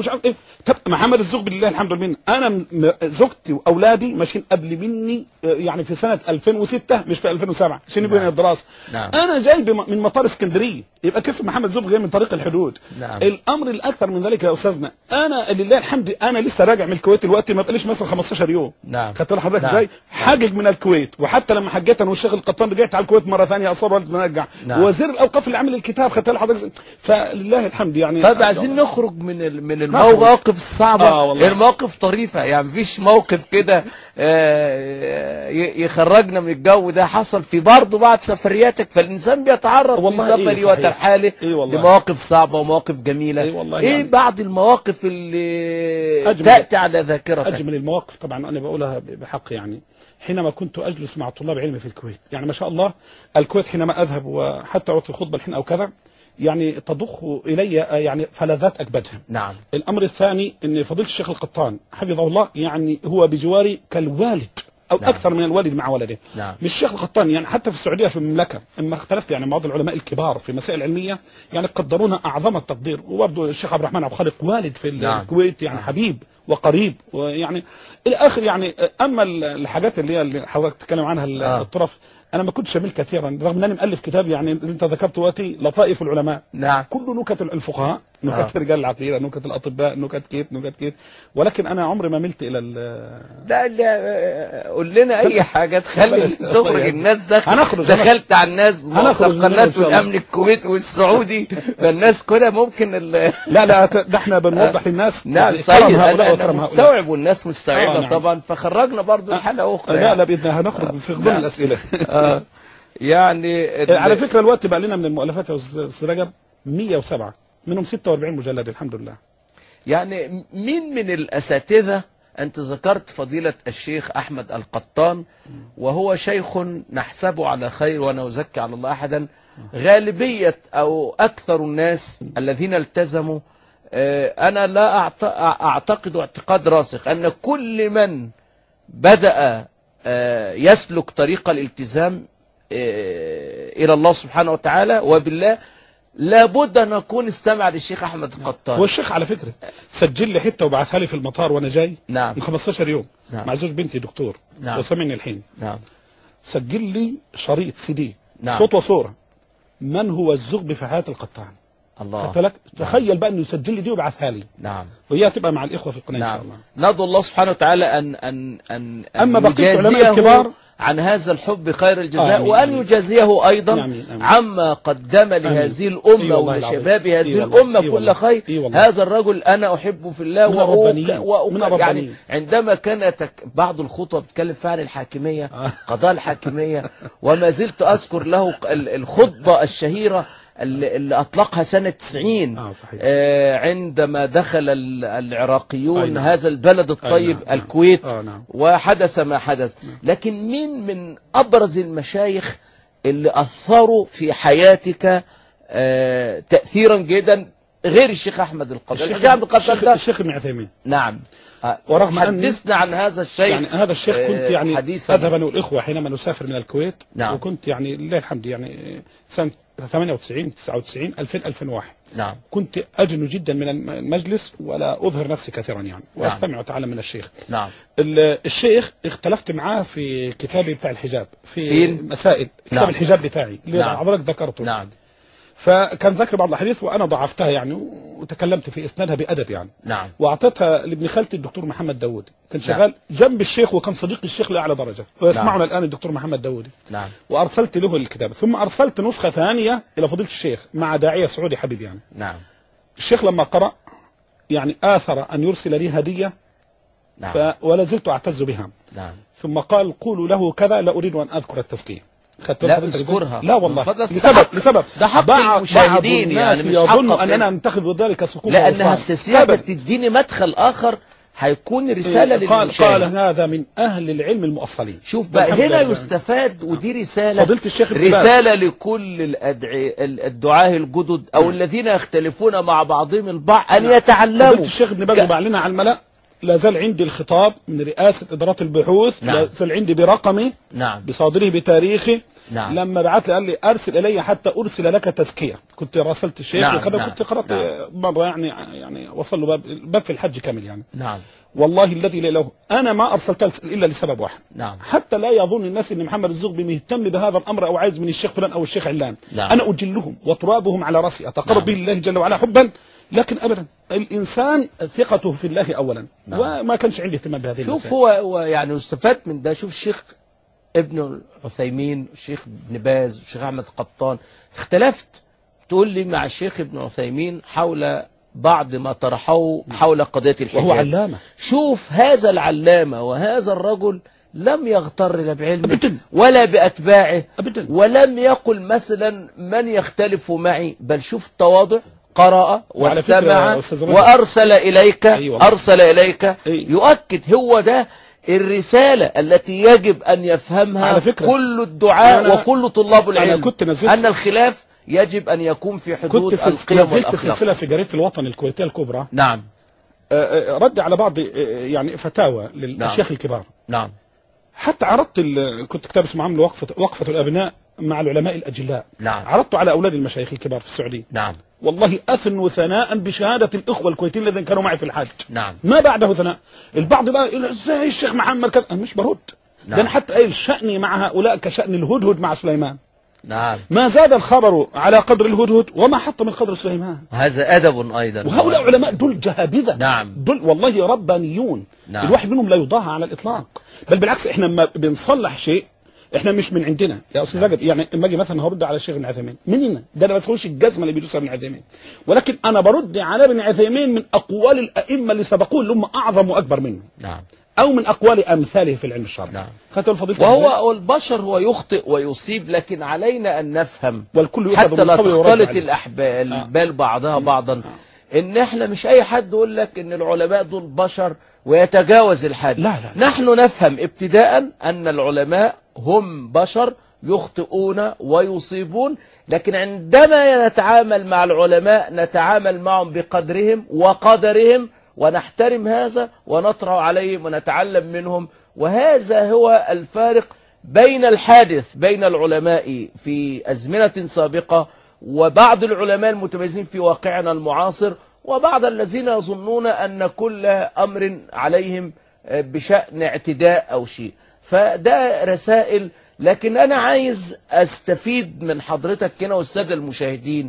ومش عارف ايه. طب محمد الزغبي لله الحمد لله، انا زوجتي واولادي ماشيين قبل مني يعني في سنه ألفين وستة مش في ألفين وسبعة عشان يبقى نعم. الدراسه نعم. انا جاي من مطار اسكندريه، يبقى كيف محمد الزغبي جاي من طريق الحدود نعم. الامر الاكثر من ذلك يا استاذنا، انا لله الحمد انا لسه راجع من الكويت دلوقتي ما بقاليش مثلا خمستاشر يوم نعم. خدت حضرتك نعم. ازاي حاجج من الكويت، وحتى لما حجيت انا والشيخ القطان رجعت على الكويت مره ثانيه اصر ولد نرجع نعم. وزير الاوقاف اللي عامل الكتاب خدت حضرتك، فلله الحمد يعني. طب عايزين نخرج من من المواقف الصعبه آه المواقف طريفه، يعني مفيش موقف كده يخرجنا من الجو ده. حصل في برضه بعض سفرياتك، فالانسان بيتعرض في سفره إيه وترحاله إيه لمواقف صعبه ومواقف جميله. ايه, إيه يعني. بعض المواقف اللي أجمل تاتي على ذاكرتك؟ اجمل المواقف طبعا انا بقولها بحق، يعني حينما كنت اجلس مع طلاب علمي في الكويت، يعني ما شاء الله الكويت حينما اذهب وحتى اعطي خطبه الحين او كذا يعني تضخ الي يعني فلذات اكبدهم نعم. الامر الثاني ان فضيله الشيخ القطان حفظه الله يعني هو بجواري كالوالد او نعم. اكثر من الوالد مع ولده نعم. مش الشيخ القطان يعني حتى في السعوديه في المملكه اما اختلفت يعني بعض العلماء الكبار في مسائل علميه يعني قدرونا اعظم التقدير، وبرضه الشيخ عبد الرحمن عبد الخالق والد في نعم. الكويت يعني نعم. حبيب وقريب ويعني الى اخر يعني. اما الحاجات اللي هي اللي حضرتك تتكلم عنها آه. الطرف انا ما كنتش شامل كثيرا رغم انني مؤلف كتاب يعني انت ذكرت وقتي لطائف العلماء نعم. كل نكت الفقهاء نكت آه. رجال العقيده نكت الاطباء نكت كيت نكت كيت، ولكن انا عمري ما ملت الى لا لا قول لنا اي حاجه تخلي تخرج الناس دخل دخلت على الناس قناه الامن الكويت والسعودي فالناس كده ممكن لا لا ده احنا بنوضح للناس نعم صحيح انا مستوعب والناس مستوعبه آه نعم. طبعا فخرجنا برضو الحلقه اخرى لا يعني. لا باذن الله هنخرج في غضون الاسئله آه. يعني على فكره الوقت بقى لنا من المؤلفات يا استاذ رجب مئة وسبعة منهم ستة وأربعين مجلد الحمد لله. يعني مين من الاساتذه انت ذكرت فضيله الشيخ احمد القطان وهو شيخ نحسبه على خير ولا نزكي على الله احدا، غالبيه او اكثر الناس الذين التزموا انا لا اعتقد اعتقاد راسخ ان كل من بدأ يسلك طريق الالتزام الى الله سبحانه وتعالى وبالله لابد ان اكون استمع للشيخ احمد القطان. والشيخ على فكره سجل لي حته وبعثها لي في المطار وانا جاي نعم. من خمستاشر يوم نعم. مع زوج بنتي دكتور نعم. وسمعني الحين نعم. سجل لي شريط سي دي نعم. صوت وصوره من هو الزغبي في حياه القطان. الله لك تخيل نعم. بقى انه يسجل لي دي ويبعثها لي نعم وهي تبقى مع الاخوه في القناه نعم. ان شاء الله. ندعو الله سبحانه وتعالى ان ان ان, أن اما بقيه العلماء الكبار عن هذا الحب خير الجزاء آه وأن يجازيه أيضا آمين آمين عما قدم لهذه الأمة ولشباب هذه الأمة كل خير. هذا الرجل أنا أحبه في الله وأ... يعني عندما كانت بعض الخطب تتكلم فيها عن الحاكمية قضاء الحاكمية وما زلت أذكر له الخطبة الشهيرة اللي أطلقها سنة تسعين آه آه عندما دخل العراقيون نعم. هذا البلد الطيب نعم. الكويت آه نعم. وحدث ما حدث نعم. لكن مين من أبرز المشايخ اللي أثروا في حياتك آه تأثيرا جدا غير الشيخ أحمد القطان؟ الشيخ أحمد القطان الشيخ ابن عثيمين نعم. ورغم حدثنا عن هذا الشيء يعني هذا الشيخ كنت يعني أذهب أنا والإخوة حينما نسافر من الكويت نعم. وكنت يعني لله الحمد يعني سنة ثمانية وتسعين تسعة وتسعين ألفين ألفين وواحد نعم. كنت أجن جدا من المجلس ولا أظهر نفسي كثيرا يعني وأستمع نعم. وأتعلم من الشيخ نعم. الشيخ اختلفت معاه في كتابي بتاع الحجاب في فين؟ مسائل كتاب نعم. الحجاب بتاعي اللي نعم. حضرتك ذكرته نعم. فكان ذكر بعض الحديث وانا ضعفتها يعني وتكلمت في اسنادها بادب يعني نعم. واعطيتها لابن خالتي الدكتور محمد داوودي كان شغال نعم. جنب الشيخ وكان صديق الشيخ لاعلى درجه ويسمعنا نعم. الان الدكتور محمد داوودي نعم. وارسلت له الكتاب ثم ارسلت نسخه ثانيه الى فضيله الشيخ مع داعيه سعودي حبيب يعني نعم. الشيخ لما قرأ يعني آثر أن يرسل لي هدية نعم. ف... ولا زلت أعتز بها نعم. ثم قال قولوا له كذا لا أريد أن أذكر التزكية لا اذكرها لا والله لسبب لسبب ده حق المشاهدين يعني مش يظن ان انا انتخذ ذلك سكوت لانها السياسه تديني مدخل اخر هيكون رساله إيه قال, للمشاهد. قال هذا من اهل العلم المؤصلين. شوف بقى هنا يستفاد ودي رساله فضيلة الشيخ رساله لكل الادعي الدعاة الجدد او م. الذين يختلفون مع بعضهم البعض ان يتعلموا. فضيلة الشيخ ابن باز ك... علينا على الملأ لا زال عندي الخطاب من رئاسة إدارات البحوث، نعم. لا زال عندي برقمي، نعم. بصادره بتاريخي. نعم. لما بعت لي قال لي ارسل الي حتى ارسل لك تزكيه، كنت راسلت الشيخ نعم. وكذا، نعم. كنت قرات نعم. مره يعني يعني وصل له باب, باب في الحج كامل يعني. نعم. والله الذي لا اله انا ما ارسلتها الا لسبب واحد. نعم. حتى لا يظن الناس ان محمد الزغبي مهتم بهذا الامر او عايز من الشيخ فلان او الشيخ علان. نعم. انا اجلهم وترابهم على راسي، اتقرب نعم. به الله جل وعلا حبا، لكن ابدا الانسان ثقته في الله اولا. نعم. وما كانش عندي اهتمام بهذه شوف المسائل. هو, هو يعني استفاد من ده. شوف الشيخ ابن عثيمين والشيخ ابن باز والشيخ احمد القطان، اختلفت تقول لي مع الشيخ ابن عثيمين حول بعض ما طرحه حول قضية الحجاب، وهو علامة. شوف هذا العلامة وهذا الرجل لم يغتر لا بعلمه أبداً. ولا بأتباعه أبداً. ولم يقل مثلا من يختلف معي، بل شوف التواضع، قرأ واستمع وأرسل إليك. أيوة. أرسل إليك. أيوة. يؤكد هو ده الرسالة التي يجب أن يفهمها كل الدعاء وكل طلاب العلم، كنت أن الخلاف يجب أن يكون في حدود القيم والأخلاق. كنت سلسلة في جريدة الوطن الكويتية الكبرى. نعم. رد على بعض يعني فتاوى للأشياخ الكبار. نعم. حتى عرضت كنت كتاب اسمه عامل وقفة وقفة الأبناء مع العلماء الأجلاء. نعم. عرضته على أولاد المشايخ الكبار في السعودية. نعم. والله أثنوا ثناء بشهادة الإخوة الكويتيين الذين كانوا معي في الحج. نعم. ما بعده ثناء. البعض بقى يقول ازاي الشيخ محمد كذا، أنا مش برد. نعم. ده أنا حتى قايل شأني مع هؤلاء كشأن الهدهد مع سليمان. نعم. ما زاد الخبر على قدر الهدهد وما حط من قدر سليمان. هذا أدب أيضا. وهؤلاء علماء دول جهابذة. نعم. دول والله ربانيون. نعم. الواحد منهم لا يضاهى على الإطلاق. بل بالعكس احنا لما بنصلح شيء احنا مش من عندنا يا استاذ رجب. يعني لما اجي مثلا هرد على الشيخ ابن عثيمين مننا، ده انا ما بسويش الجزمه اللي بيدوسها ابن عثيمين، ولكن انا برد على ابن عثيمين من اقوال الائمه اللي سبقوه اللي هم اعظم واكبر منه. نعم. او من اقوال امثاله في العلم الشرعي. نعم. وهو والبشر هو يخطئ ويصيب، لكن علينا ان نفهم والكل حتى لا تختلط الاحبال آه. بال بعضها بعضا آه. ان احنا مش اي حد يقول لك ان العلماء دول بشر ويتجاوز الحد. لا لا. نحن نفهم ابتداء ان العلماء هم بشر يخطئون ويصيبون، لكن عندما نتعامل مع العلماء نتعامل معهم بقدرهم وقدرهم ونحترم هذا ونطرح عليهم ونتعلم منهم. وهذا هو الفارق بين الحادث بين العلماء في أزمنة سابقة وبعض العلماء المتميزين في واقعنا المعاصر وبعض الذين يظنون أن كل أمر عليهم بشأن اعتداء أو شيء. فده رسائل، لكن أنا عايز أستفيد من حضرتك هنا والسادة المشاهدين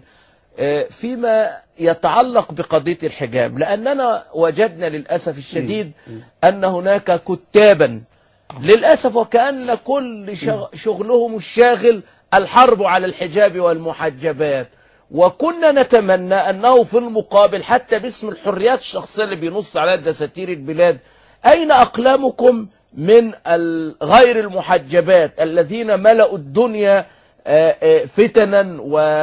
فيما يتعلق بقضية الحجاب، لأننا وجدنا للأسف الشديد أن هناك كتابا للأسف وكأن كل شغلهم الشاغل الحرب على الحجاب والمحجبات، وكنا نتمنى أنه في المقابل حتى باسم الحريات الشخصية اللي بينص على دساتير البلاد أين أقلامكم من غير المحجبات الذين ملأوا الدنيا فتنا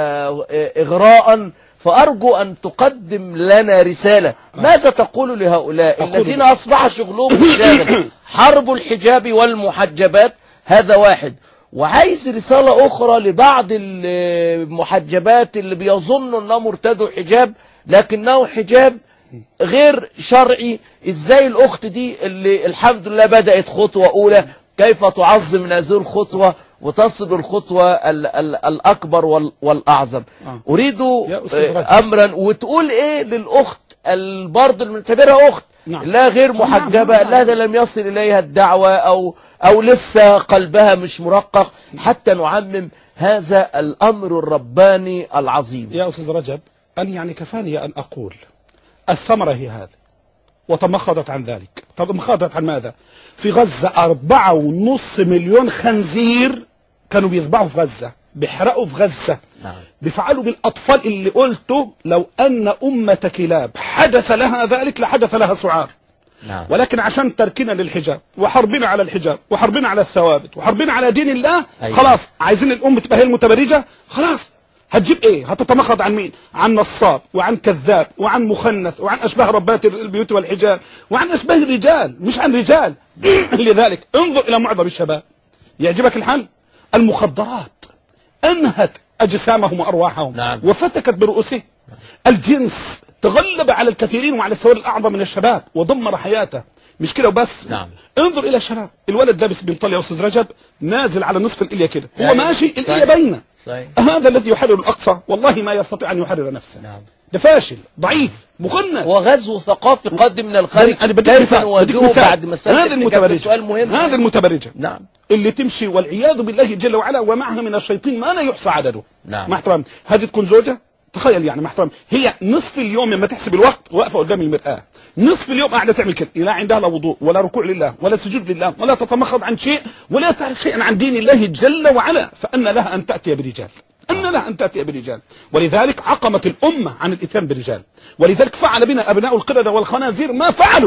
وإغراء، فأرجو أن تقدم لنا رسالة. ماذا تقول لهؤلاء الذين أصبح شغلهم الشاغل حرب الحجاب والمحجبات؟ هذا واحد. وعايز رسالة أخرى لبعض المحجبات اللي بيظنوا أنه مرتدوا حجاب لكنه حجاب غير شرعي. إزاي الأخت دي اللي الحمد لله بدأت خطوة أولى كيف تعظم من هذه الخطوة وتصل الخطوة ال ال الأكبر وال والأعظم. آه. أريد أمرا وتقول إيه للأخت البرض اللي بنعتبرها أخت نعم. لا غير محجبة نعم. لا لم يصل إليها الدعوة أو أو لسه قلبها مش مرقق حتى نعمم هذا الأمر الرباني العظيم. يا أستاذ رجب أن يعني كفاني أن أقول الثمرة هي هذا وتمخضت عن ذلك. طب تمخضت عن ماذا؟ في غزة أربعة ونص مليون خنزير كانوا بيذبحوا في غزة، بيحرقوا في غزة نعم. بيفعلوا بالأطفال اللي قلته لو أن أمة كلاب حدث لها ذلك لحدث لها سعار نعم. ولكن عشان تركنا للحجاب وحربنا على الحجاب وحربنا على الثوابت وحربنا على دين الله أيوة. خلاص عايزين الأمة تبقى هي المتبرجة، خلاص هتجيب ايه؟ هتتمخض عن مين؟ عن نصاب وعن كذاب وعن مخنث وعن اشباه ربات البيوت والحجاب وعن اشباه الرجال مش عن رجال. لذلك انظر الى معظم الشباب يعجبك الحل، المخدرات انهت اجسامهم وارواحهم نعم. وفتكت برؤوسهم. الجنس تغلب على الكثيرين وعلى الثوار الأعظم من الشباب ودمر حياته. مش كده وبس. نعم. انظر إلى الشباب، الولد لابس بنطلي يا أستاذ رجب نازل على نصف الإلية كده، هو يعني ماشي الإلية باينة. هذا الذي يحرر الأقصى والله ما يستطيع أن يحرر نفسه. نعم. ده فاشل ضعيف مغنى وغزو ثقافي قادم من الخارج. أنا بديك مثال بعد مسألة هذا المتبرج هذا المتبرجة نعم. اللي تمشي والعياذ بالله جل وعلا ومعها من الشيطان ما لا يحصى عدده. نعم. مع احترام، هذه تكون زوجة، تخيل يعني مع احترام، هي نصف اليوم لما تحسب الوقت واقفة قدام المرآة، نصف اليوم قاعدة تعمل كده، لا عندها لا وضوء ولا ركوع لله ولا سجود لله ولا تتمخض عن شيء ولا تعرف شيئا عن دين الله جل وعلا، فأن لها أن تأتي برجال، أن لها أن تأتي برجال. ولذلك عقمت الأمة عن الإتيان برجال، ولذلك فعل بنا أبناء القردة والخنازير ما فعلوا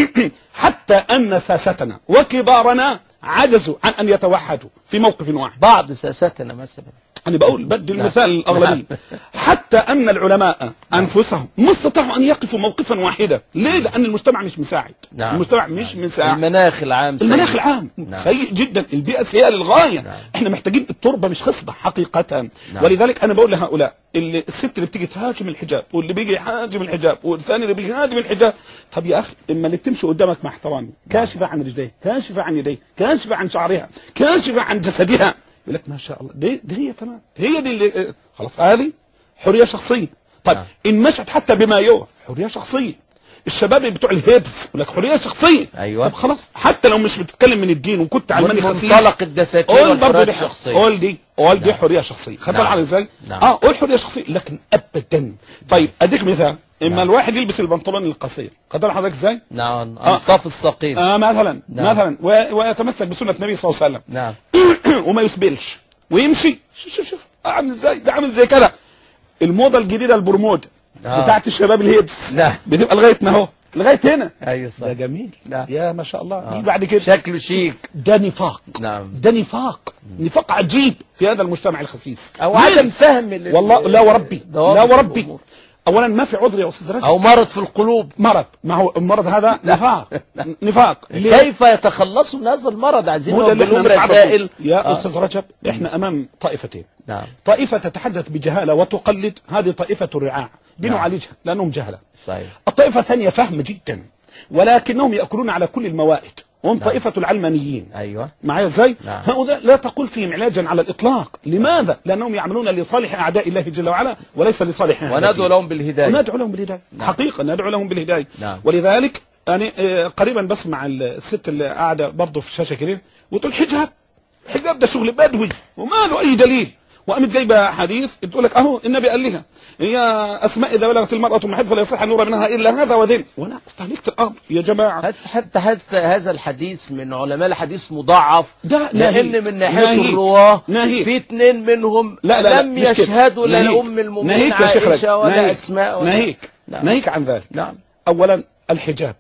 حتى أن ساستنا وكبارنا عجزوا عن أن يتوحدوا في موقف واحد. بعض ساستنا مثلا، أنا بقول بدي المثال الأغلبي، حتى أن العلماء أنفسهم ما استطاعوا أن يقفوا موقفا واحدا. ليه؟ لأن المجتمع مش مساعد. نعم. المجتمع مش نعم. مساعد. المناخ العام المناخ العام نعم. سيء جدا، البيئة سيئة للغاية. نعم. احنا محتاجين التربة مش خصبة حقيقة. نعم. ولذلك أنا بقول لهؤلاء اللي الست اللي بتيجي تهاجم الحجاب واللي بيجي يهاجم الحجاب والثاني اللي بيجي يهاجم الحجاب، طب يا أخي إما اللي بتمشي قدامك مع احترامي كاشفة عن رجليه، كاشفة عن يديه، كاشفة عن شعرها، كاشفة عن جسدها، يقول لك ما شاء الله دي, دي هي تمام، هي دي اللي خلاص هذه حرية شخصية. طيب آه. إن مشت حتى بما يوه حرية شخصية. الشباب بتوع الهيبس يقول لك حرية شخصية. أيوة. طب خلاص حتى لو مش بتتكلم من الدين وكنت علماني خفيف، منطلق الدساتير والحرية الشخصية، قول دي قول دي حرية شخصية. خدت بالك ازاي؟ اه قول حرية شخصية، لكن ابدا. طيب اديك مثال، اما نعم. الواحد يلبس البنطلون القصير، خدت بالك حضرتك ازاي؟ نعم. انصاف آه. الساقين اه مثلا نعم. مثلا ويتمسك بسنة النبي صلى الله عليه وسلم. نعم. وما يسبلش ويمشي، شوف شوف شوف عامل ازاي، ده عامل زي كده. الموضة الجديدة البرمودا آه. بتاعت الشباب الهيبس نعم. بتبقى لغايه ما اهو لغايه هنا. ايوه صح. ده جميل. نعم. يا ما شاء الله. آه. دي بعد كده شكله شيك. ده نفاق. نعم. ده نفاق، نفاق عجيب في هذا المجتمع الخسيس، او عدم فهم والله. لا وربي لا وربي اولا ما في عذر يا استاذ رجب، او مرض في القلوب. مرض، ما هو المرض هذا نفاق. نفاق. كيف يتخلصوا من هذا المرض؟ عايزين نقول رسائل يا آه. استاذ رجب. احنا امام طائفتين. نعم. طائفه تتحدث بجهاله وتقلد، هذه طائفه الرعاع بنعالجها لانهم جهله. صحيح. الطائفه الثانيه فهم جدا ولكنهم ياكلون على كل الموائد، وهم نعم. طائفة العلمانيين. أيوة. معايا ازاي؟ نعم. هؤلاء لا تقول فيهم علاجا على الإطلاق. لماذا؟ لأنهم يعملون لصالح أعداء الله جل وعلا وليس لصالح أعدائه. وندعو لهم بالهداية. وندعو لهم بالهداية. نعم. حقيقة ندعو لهم بالهداية. نعم. ولذلك يعني قريبا بسمع الست اللي قاعدة برضه في الشاشة كده وتقول حجاب، حجاب ده شغل بدوي وما له أي دليل، وقامت جايبه حديث بتقول لك اهو النبي قال لها هي اسماء اذا بلغت المراه محيض فلا يصح نور منها الا هذا وذن. وانا استهلكت الامر يا جماعه. حتى هذا الحديث من علماء الحديث مضاعف، لان من ناحيه الرواه في اثنين منهم لا لا لم لا يشهدوا لام المؤمنين عائشه ولا ناهيك اسماء ولا ناهيك نعم. ناهيك عن ذلك. نعم. اولا الحجاب،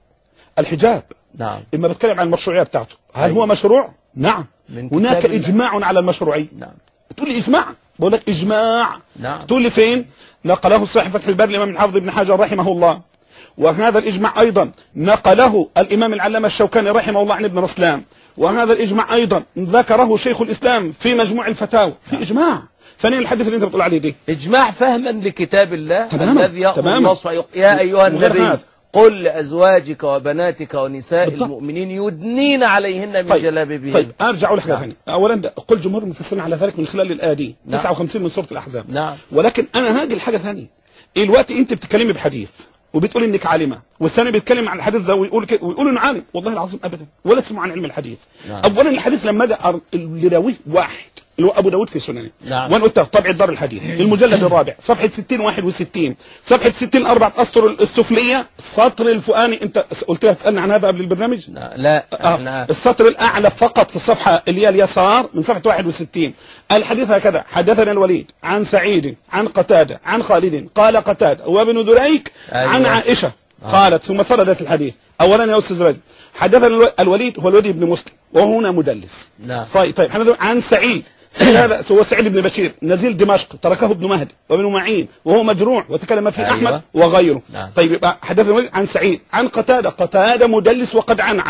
الحجاب نعم. اما بتكلم عن المشروعيه بتاعته، هل هو مشروع؟ نعم. هناك اجماع على المشروعيه. نعم. تقول لي اجماع، بقول لك اجماع. نعم. تقول لي فين؟ نقله صاحب فتح الباري الامام الحافظ ابن حجر رحمه الله، وهذا الاجماع ايضا نقله الامام العلامه الشوكاني رحمه الله عن ابن رسلان، وهذا الاجماع ايضا ذكره شيخ الاسلام في مجموع الفتاوى. في اجماع. ثانيا الحديث اللي انت بتقول عليه دي اجماع فهما لكتاب الله الذي يأمر الله يا م. ايها النبي قل لأزواجك وبناتك ونساء بالضبط. المؤمنين يدنين عليهن من طيب. جلابيبهن. طيب ارجع اقول لك حاجه ثانيه. اولا قل جمهور المفسرين على ذلك من خلال الايه دي نعم. تسعة وخمسين من سوره الاحزاب. نعم. ولكن انا هاجي لحاجه ثانيه. الوقت انت بتتكلمي بحديث وبتقول انك عالمه، والثاني بيتكلم عن الحديث ده ويقول كده ويقول انه عالم، والله العظيم ابدا ولا اسمه عن علم الحديث. نعم. اولا الحديث لما جاء اللي راويه واحد اللي هو ابو داود في سننه. نعم. وانا قلت طبع دار الحديث المجلد الرابع صفحه ستين واحد وستين، صفحه ستين اربع اسطر السفليه السطر الفؤاني. انت قلت لها تسالني عن هذا قبل البرنامج؟ لا لا, آه. لا. السطر الاعلى فقط في الصفحه اللي هي اليسار من صفحه واحد وستين. الحديث هكذا: حدثنا الوليد عن سعيد عن قتاده عن خالد قال قتاده وابن دريك أيوة. عن عائشه آه. قالت، ثم سردت الحديث. اولا يا استاذ رجل حدثنا الوليد هو الوليد بن مسلم وهو هنا مدلس. لا. طيب طيب حدثنا عن سعيد، هذا هو سعيد بن بشير نزيل دمشق تركه ابن مهدي وابن معين وهو مجروع وتكلم فيه أيوة. احمد وغيره. نعم. طيب يبقى حدثنا عن سعيد عن قتاده، قتاده مدلس وقد عن عن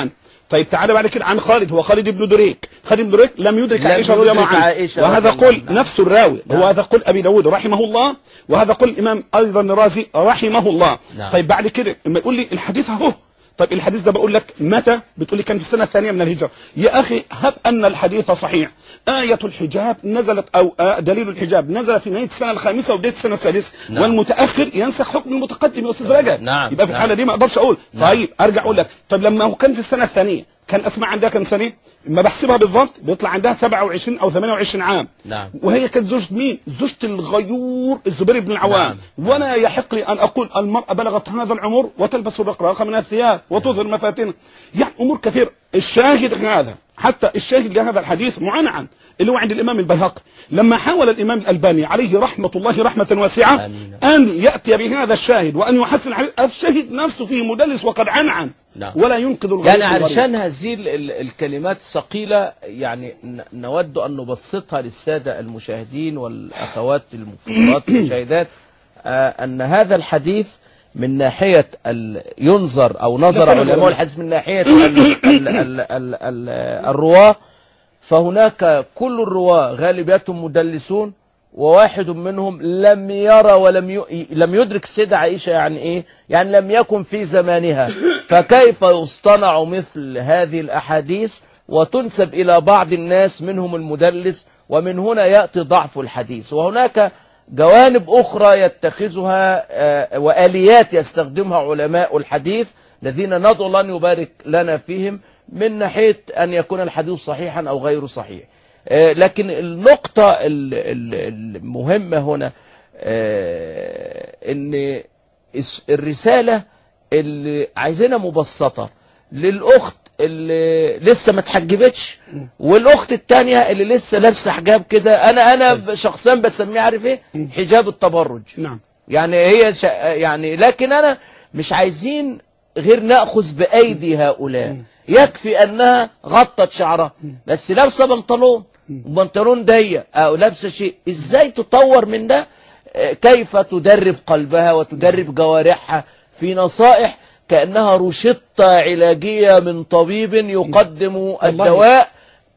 طيب تعالى بعد كده عن خالد، هو خالد بن دريك، خالد بن دريك لم يدرك لم عائشة رضي الله يدرك عنها، عائشة وهذا رضي الله قول عنها. نفس الراوي، نعم. وهذا قول أبي داود رحمه الله، وهذا قول الإمام أيضا الرازي رحمه الله. نعم. طيب بعد كده لما يقول لي الحديث اهو، طيب الحديث ده بقول لك متى؟ بتقول لي كان في السنة الثانية من الهجرة. يا أخي هب أن الحديث صحيح، آية الحجاب نزلت أو آه دليل الحجاب نزل في نهاية السنة الخامسة وبداية السنة السادسة. نعم. والمتأخر ينسخ حكم المتقدم يا أستاذ رجب. نعم. يبقى في الحالة نعم. دي ما أقدرش أقول. نعم. طيب أرجع أقول لك، طب لما هو كان في السنة الثانية كان أسمع عندها كم سنة؟ ما بحسبها بالضبط بيطلع عندها سبعة وعشرين أو ثمانية وعشرين عام. نعم. وهي كانت زوجة مين؟ زوجة الغيور الزبير بن العوام. نعم. ولا يحق لي أن أقول المرأة بلغت هذا العمر وتلبس الرقراق من الثياب وتظهر مفاتنها، يعني أمور كثير. الشاهد هذا، حتى الشاهد لهذا الحديث معنعا اللي هو عند الإمام البيهقي، لما حاول الإمام الألباني عليه رحمة الله رحمة واسعة آمين. أن يأتي بهذا الشاهد وأن يحسن الحديث، الشاهد نفسه فيه مدلس وقد عنعن. نعم. ولا ينقذ الغريب. يعني علشان هذه ال- الكلمات الثقيلة يعني ن- نود أن نبسطها للسادة المشاهدين والأخوات المفضلات المشاهدات، آه أن هذا الحديث من ناحية ال- ينظر أو نظر علماء الحديث من ناحية ال- ال- ال- ال- ال- الرواة، فهناك كل الرواة غالبيتهم مدلسون، وواحد منهم لم يرى ولم ي... لم يدرك السيدة عائشة. يعني ايه؟ يعني لم يكن في زمانها، فكيف يصطنع مثل هذه الأحاديث وتنسب إلى بعض الناس منهم المدلس، ومن هنا يأتي ضعف الحديث. وهناك جوانب أخرى يتخذها وآليات يستخدمها علماء الحديث الذين ندعو الله أن يبارك لنا فيهم، من ناحية أن يكون الحديث صحيحا أو غير صحيح. لكن النقطة المهمة هنا ان الرسالة اللي عايزينها مبسطة للأخت اللي لسه ما اتحجبتش، والأخت التانية اللي لسه لابسه حجاب كده، أنا أنا شخصيا بسميه عارف ايه؟ حجاب التبرج. نعم. يعني هي يعني، لكن أنا مش عايزين غير نأخذ بأيدي هؤلاء. يكفي أنها غطت شعرها بس لابسه بنطلون وبنطلون ضيق او لابسه شيء، ازاي تطور من ده؟ كيف تدرب قلبها وتدرب جوارحها في نصائح كأنها روشتة علاجية من طبيب يقدم الدواء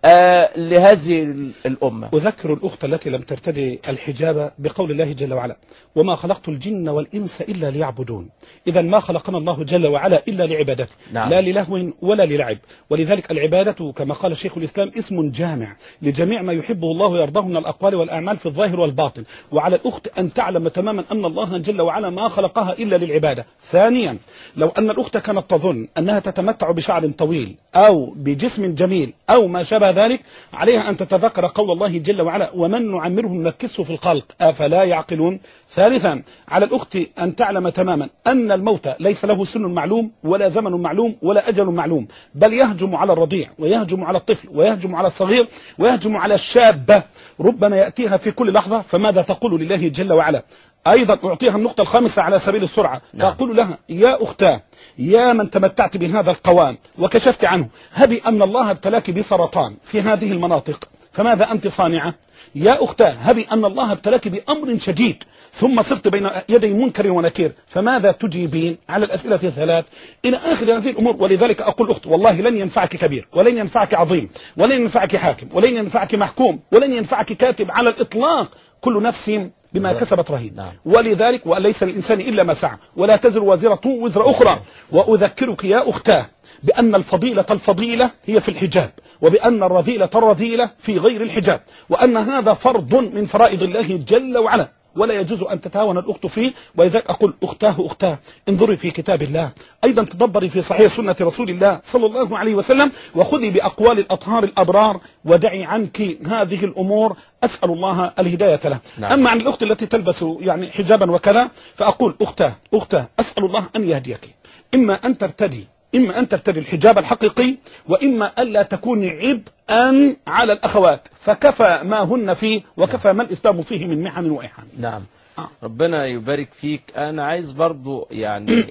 آه لهذه الأمة. أذكر الأخت التي لم ترتدي الحجاب بقول الله جل وعلا: وما خلقت الجن والإنس إلا ليعبدون. إذا ما خلقنا الله جل وعلا إلا لعبادته. نعم. لا للهو ولا للعب. ولذلك العبادة كما قال شيخ الإسلام اسم جامع لجميع ما يحبه الله ويرضاه من الأقوال والأعمال في الظاهر والباطن. وعلى الأخت أن تعلم تماما أن الله جل وعلا ما خلقها إلا للعبادة. ثانيا، لو أن الأخت كانت تظن أنها تتمتع بشعر طويل أو بجسم جميل أو ما شابه ذلك، عليها أن تتذكر قول الله جل وعلا: ومن نعمره ننكسه في الخلق أفلا يعقلون. ثالثا، على الأخت أن تعلم تماما أن الموت ليس له سن معلوم ولا زمن معلوم ولا أجل معلوم، بل يهجم على الرضيع ويهجم على الطفل ويهجم على الصغير ويهجم على الشابة، ربما يأتيها في كل لحظة. فماذا تقول لله جل وعلا؟ أيضا أعطيها النقطة الخامسة على سبيل السرعة. نعم. تقول لها: يا أختاه، يا من تمتعت بهذا القوام وكشفت عنه، هبي أن الله ابتلاك بسرطان في هذه المناطق، فماذا أنت صانعة؟ يا أختاه، هبي أن الله ابتلاك بأمر شديد ثم صرت بين يدي منكر ونكير، فماذا تجيبين على الأسئلة الثلاث إلى آخر هذه الأمور. ولذلك أقول أخت، والله لن ينفعك كبير ولن ينفعك عظيم ولن ينفعك حاكم ولن ينفعك محكوم ولن ينفعك كاتب على الإطلاق، كل نفس بما كسبت رهين. نعم. ولذلك وليس الإنسان إلا ما سعى ولا تزر وازرة وزر أخرى. وأذكرك يا أختاه بأن الفضيلة الفضيلة هي في الحجاب، وبأن الرذيلة الرذيلة في غير الحجاب، وأن هذا فرض من فرائض الله جل وعلا ولا يجوز أن تتهاون الأخت فيه. ولذلك أقول: أختاه أختاه انظري في كتاب الله، أيضا تدبري في صحيح سنة رسول الله صلى الله عليه وسلم، وخذي بأقوال الأطهار الأبرار ودعي عنك هذه الأمور. أسأل الله الهداية له. نعم. أما عن الأخت التي تلبس يعني حجابا وكذا، فأقول: أختاه أختاه أسأل الله أن يهديك، إما أن ترتدي إما أن ترتدي الحجاب الحقيقي، وإما ألا تكوني عبئا على الأخوات، فكفى ما هن فيه وكفى ما الإسلام فيه من محن وإحن. نعم. آه. ربنا يبارك فيك. أنا عايز برضو يعني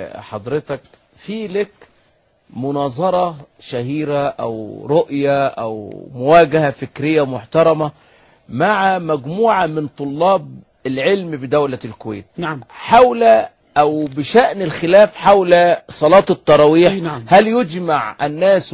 حضرتك في لك مناظرة شهيرة أو رؤية أو مواجهة فكرية محترمة مع مجموعة من طلاب العلم بدولة الكويت. نعم. حول أو بشأن الخلاف حول صلاة التراويح. نعم. هل يجمع الناس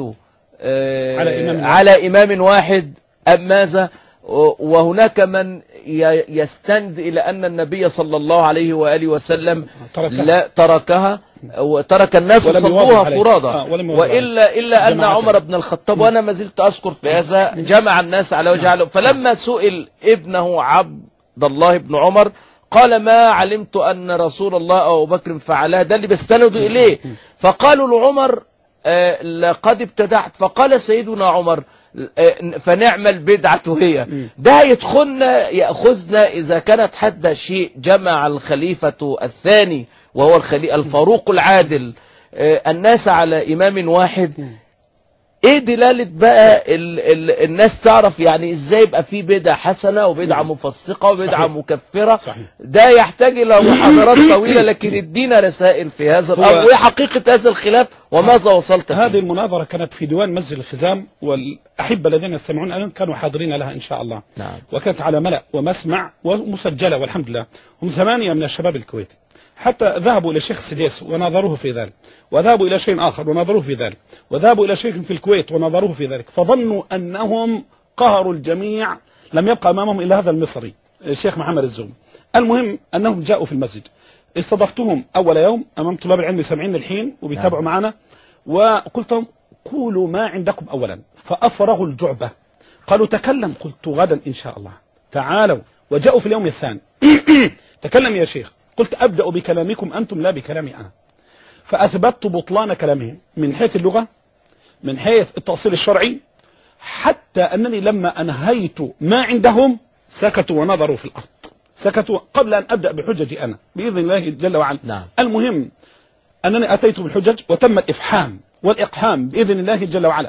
آه على إمام على إمام واحد أم ماذا؟ وهناك من يستند إلى أن النبي صلى الله عليه وآله وسلم تركها. لا تركها وترك الناس يصلوها فرادى. آه وإلا إلا أن عمر بن الخطاب، وأنا ما زلت أذكر في هذا، جمع الناس على وجه. فلما سئل ابنه عبد الله بن عمر قال ما علمت أن رسول الله أو أبو بكر فعلها، ده اللي بيستندوا إليه. فقالوا لعمر آه لقد ابتدعت، فقال سيدنا عمر آه فنعم البدعة هي. ده يدخلنا يأخذنا إذا كانت حتى شيء جمع الخليفة الثاني وهو الخليفة الفاروق العادل آه الناس على إمام واحد. ايه دلالة بقى ال ال الناس تعرف يعني ازاي يبقى في بدعة حسنة وبدعة مفسقة وبدعة مكفرة؟ صحيح. ده يحتاج الى محاضرات طويلة، لكن ادينا رسائل في هذا الامر، وايه حقيقة هذا الخلاف وماذا وصلت فيه؟ هذه المناظرة كانت في ديوان مسجد الخزام، والأحبة الذين يستمعون الآن كانوا حاضرين لها إن شاء الله. نعم. وكانت على ملأ ومسمع ومسجلة والحمد لله. هم ثمانية من الشباب الكويتي، حتى ذهبوا إلى شيخ السديس وناظروه في ذلك، وذهبوا إلى شيء آخر وناظروه في ذلك، وذهبوا إلى شيخ في الكويت وناظروه في ذلك، فظنوا أنهم قهروا الجميع، لم يبقى أمامهم إلا هذا المصري الشيخ محمد الزوم. المهم أنهم جاءوا في المسجد، استضفتهم أول يوم أمام طلاب العلم سامعين الحين وبيتابعوا معنا، وقلت لهم قولوا ما عندكم أولا، فأفرغوا الجعبة، قالوا تكلم، قلت غدا إن شاء الله تعالوا، وجاءوا في اليوم الثاني تكلم يا شيخ، قلت أبدأ بكلامكم أنتم لا بكلامي أنا، فأثبتت بطلان كلامهم من حيث اللغة، من حيث التأصيل الشرعي، حتى أنني لما أنهيت ما عندهم سكتوا ونظروا في الأرض، سكتوا قبل أن أبدأ بحججي أنا بإذن الله جل وعلا. نعم. المهم أنني أتيت بالحجج وتم الإفحام والإقحام بإذن الله جل وعلا،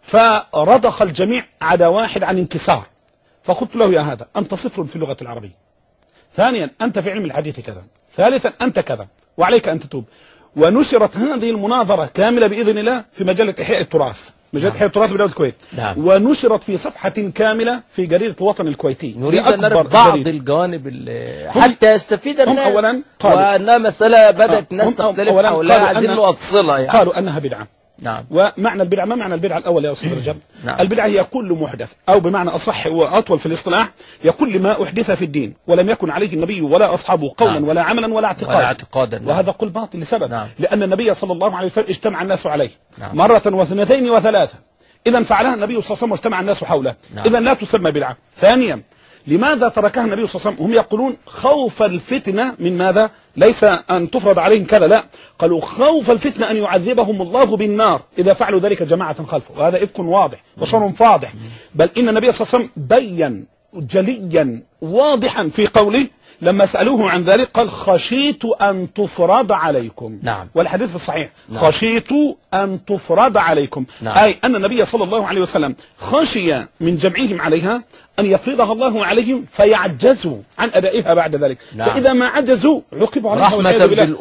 فرضخ الجميع عدا واحد عن انكسار، فقلت له يا هذا أنت صفر في اللغة العربية، ثانيا أنت في علم الحديث كذا، ثالثا أنت كذا، وعليك أن تتوب. ونشرت هذه المناظرة كاملة بإذن الله في مجلة إحياء التراث، مجلة إحياء التراث بدولة الكويت. نعم. ونشرت في صفحة كاملة في جريدة الوطن الكويتي. نريد أن نرى بعض جريد. الجوانب حتى يستفيد الناس، أولا وأنها مسألة بدأت الناس تختلف حولها، عايزين نوصلها يعني. قالوا أنها بدعة. نعم. ومعنى البدعة، ما معنى البدعة الأول يا أستاذ رجب؟ نعم. البدعة هي كل محدث، أو بمعنى أصح وأطول في الاصطلاح، هي كل ما أحدث في الدين ولم يكن عليه النبي ولا أصحابه قولا. نعم. ولا عملا ولا اعتقادا. ولا اعتقادا. نعم. وهذا قول باطل لسبب. نعم. لأن النبي صلى الله عليه وسلم اجتمع الناس عليه. نعم. مرة واثنتين وثلاثة، إذا فعلها النبي صلى الله عليه وسلم واجتمع الناس حوله. نعم. إذا لا تسمى بدعة. ثانيا، لماذا تركها النبي صلى الله عليه وسلم؟ هم يقولون خوف الفتنة من ماذا؟ ليس أن تفرض عليهم كذا، لا، قالوا خوف الفتنة أن يعذبهم الله بالنار إذا فعلوا ذلك جماعة خلفه، وهذا إفك واضح وشر فاضح. بل إن النبي صلى الله عليه وسلم بين جليا واضحا في قوله لما سألوه عن ذلك قال خشيت أن تفرض عليكم. نعم. والحديث في الصحيح. نعم. خشيت أن تفرض عليكم. نعم. أي أن النبي صلى الله عليه وسلم خشي من جمعهم عليها أن يفرضها الله عليهم فيعجزوا عن أدائها بعد ذلك. نعم. فإذا ما عجزوا عوقبوا عليها رحمة بالأمة،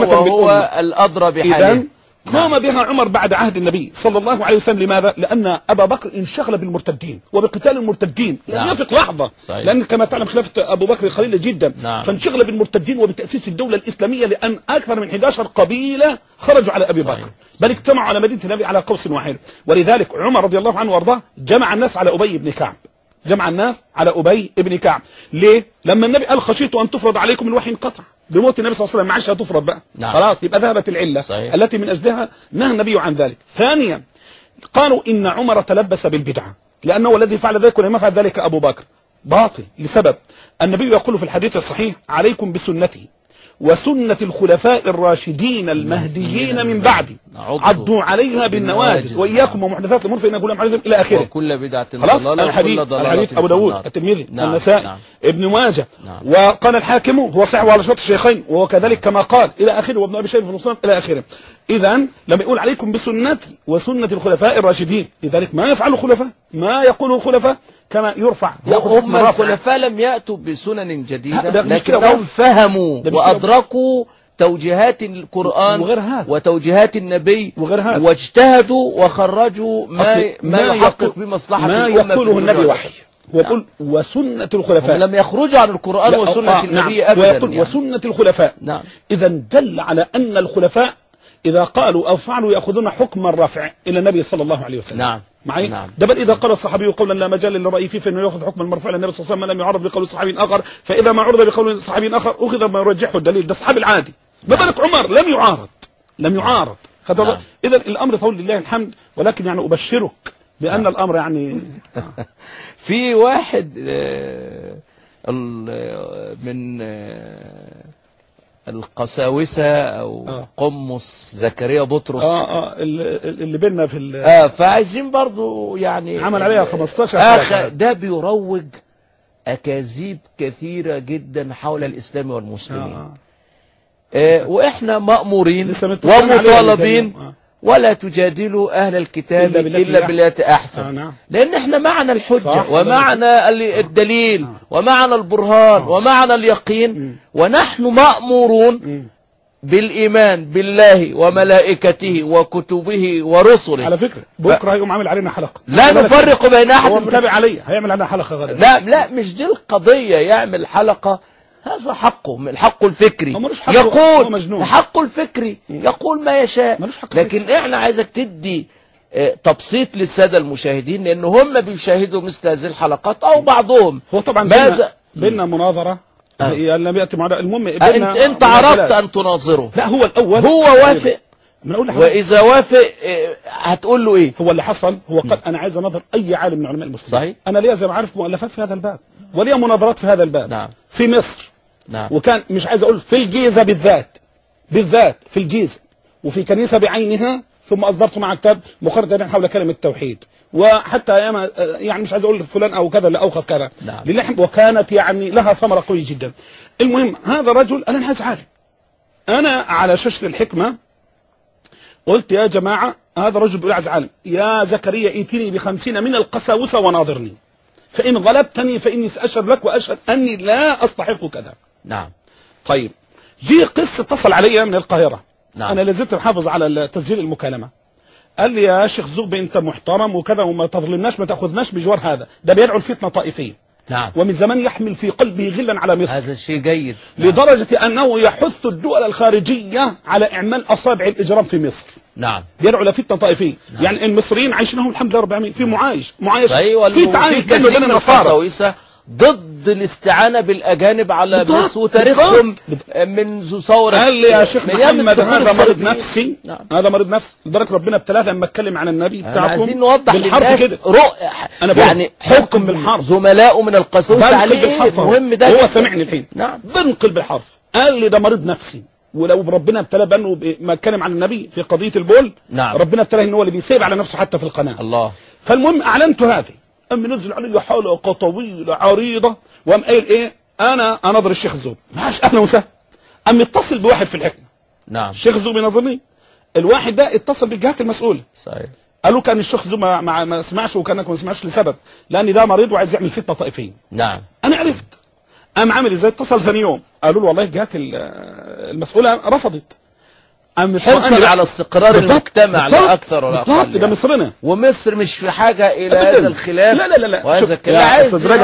وهو الأدرى بحاله. قام نعم. بها عمر بعد عهد النبي صلى الله عليه وسلم. لماذا؟ لأن أبا بكر انشغل بالمرتدين وبقتال المرتدين، لم نعم. يفق لحظة. صحيح. لأن كما تعلم خلافة أبو بكر قليلة جدا. نعم. فانشغل بالمرتدين وبتأسيس الدولة الإسلامية، لأن أكثر من إحدى عشرة قبيلة خرجوا على أبي بكر، بل اجتمعوا على مدينة النبي على قوس واحد. ولذلك عمر رضي الله عنه وارضاه جمع الناس على أبي بن كعب، جمع الناس على أبي بن كعب. ليه؟ لما النبي قال خشيت أن تفرض عليكم الوحي انقطع بموت النبي صلى الله عليه وسلم، ما عادش هتفرض بقى. نعم. خلاص، يبقى ذهبت العلة. صحيح. التي من أجلها نهى النبي عن ذلك. ثانيا، قالوا إن عمر تلبس بالبدعة لأنه الذي فعل ذلك ولم يفعل ذلك أبو بكر. باطل لسبب، النبي يقول في الحديث الصحيح عليكم بسنتي وسنة الخلفاء الراشدين المهديين من بعدي عضوا عليها بالنواجذ وإياكم ومحدثات الأمور فإن كل محدث إلى آخره. وكل بدعة ضلالة. الحديث, الحديث أبو داود الترمذي نعم. النسائي نعم. ابن ماجه نعم. وقال الحاكم هو صحيح وعلى شرط الشيخين وهو كذلك كما قال إلى آخره، وابن أبي شيبة في المصنف إلى آخره. إذا لما يقول عليكم بسنتي وسنة الخلفاء الراشدين، لذلك ما يفعل الخلفاء، ما يقول الخلفاء كما يرفع. هم الخلفاء لم يأتوا بسنن جديدة، لكنهم فهموا وأدركوا توجيهات القرآن وغير هذا وتوجيهات النبي وغير هذا، واجتهدوا وخرجوا ما ما يحقق بمصلحة ما يقوله النبي وحي. ويقول نعم. وسنة الخلفاء لم يخرجوا عن القرآن وسنة آه النبي نعم. أبدا ويقول يعني. وسنة الخلفاء نعم. إذا دل على أن الخلفاء إذا قالوا أو فعلوا يأخذون حكم الرفع إلى النبي صلى الله عليه وسلم. نعم. معي نعم. ده بل إذا قال الصحابي قولا لا مجال للرأي فيه فإنه يأخذ حكم المرفوع للنبي صلى الله عليه وسلم لم يعرض بقول صحابي آخر، فإذا ما عرض بقول صحابي آخر أخذ ما يرجحه الدليل. ده الصحابي العادي. ما بالك عمر لم يعارض لم يعارض نعم. إذا الأمر طول لله الحمد، ولكن يعني أبشرك بأن نعم. الأمر يعني في واحد من القساوسة او آه. قمص زكريا بطرس اه اه اللي بينا في اه فعايزين برضو يعني عمل عليها خمستاشر اخ ده بيروج اكاذيب كثيرة جدا حول الاسلام والمسلمين. آه. آه واحنا مأمورين ومطالبين آه. ولا تجادلوا اهل الكتاب الا بالتي احسن. آه نعم. لان احنا معنا الحجة ومعنا الدليل آه. ومعنا البرهان آه. ومعنا اليقين م. ونحن مأمورون م. بالايمان بالله وملائكته وكتبه ورسله. على فكرة بكره هيقوم عامل علينا حلقة لا نفرق بين احد. هو متابع عليا هيعمل علينا حلقة غدا. لا لا مش دي القضية يعمل حلقة، هذا حقه من حقه الفكري يقول حقه الفكري يقول ما يشاء، لكن فكري. احنا عايزك تدي اه تبسيط للسادة المشاهدين لان هم بيشاهدوا مثل هذه الحلقات او بعضهم. هو طبعا ماذا بيننا مناظرة آه. لم يأتي معنا المهم انت, انت عرضت ان تناظره. لا هو الاول هو وافق واذا وافق اه هتقول له ايه؟ هو اللي حصل هو قال انا عايز انظر اي عالم من علماء المسلمين. صحيح. انا ليا زي ما عارف مؤلفات في هذا الباب وليا مناظرات في هذا الباب. نعم. في مصر. نعم. وكان مش عايز اقول في الجيزة بالذات بالذات في الجيزة وفي كنيسة بعينها، ثم اصدرت مع كتاب مخرج حول كلمة التوحيد، وحتى ايام يعني مش عايز اقول فلان او كذا اللي اوخذ كذا. نعم. للحم وكانت يعني لها ثمرة قوية جدا. المهم هذا الرجل انا عايز عالم. انا على شاشة الحكمة قلت يا جماعة هذا الرجل بيقول عايز عالم، يا زكريا ائتني بخمسين من القساوسة وناظرني فإن غلبتني فإني سأشهد لك وأشهد أني لا أستحق كذا. نعم. طيب جي قصة اتصل علي من القاهرة. نعم. أنا لازلت محافظ على تسجيل المكالمة. قال لي يا شيخ زغبي أنت محترم وكذا وما تظلمناش ما تأخذناش بجوار هذا، ده بيدعو الفتنة طائفية. نعم. ومن زمان يحمل في قلبه غلا على مصر. هذا شيء جيد. لدرجة نعم. أنه يحث الدول الخارجية على إعمال أصابع الإجرام في مصر. نعم. بيدعو لفتنة طائفية. نعم. يعني المصريين عايشينهم الحمد لله رب العالمين في معايش معايش أيوة في تعايش بين النصارى ضد الاستعانة بالأجانب على مصر وتاريخهم منذ ثورة. قال لي يا شيخ محمد هذا مريض نفسي. نعم. هذا مريض نفسي لدرجة ربنا ابتلاه لما اتكلم عن النبي بتاعكم. عايزين نوضح بالحرف كده أنا يعني حكم بالحرف زملائه من القسوس عليه مهم ده. هو سمعني الحين. نعم. بنقل بالحرف. قال لي ده مريض نفسي ولو ربنا ابتلاه بانه ما اتكلم عن النبي في قضية البول. نعم. ربنا ابتلاه ان هو اللي بيسيب على نفسه حتى في القناة. الله. فالمهم اعلنت هذه أم نزل علي حلقة طويلة عريضة وأم قايل إيه أنا أنظر الشيخ الزوبي معاش أهلا وسهلا. أم يتصل بواحد في الحكمة. نعم. الشيخ الزوبي نظرني الواحد ده اتصل بالجهات المسؤولة. صحيح. قالوا كان الشيخ الزوبي ما, ما, ما سمعش وكانك ما سمعش لسبب لأن ده مريض وعايز يعمل فتنة طائفية. نعم. أنا عرفت. أم عامل إزاي اتصل ثاني يوم قالوا له والله الجهات المسؤولة رفضت. حرصا على استقرار المجتمع لا اكثر ولا اقل. ده مصرنا ومصر مش في حاجة الى هذا الخلاف. لا لا لا, لا. وهذا الكلام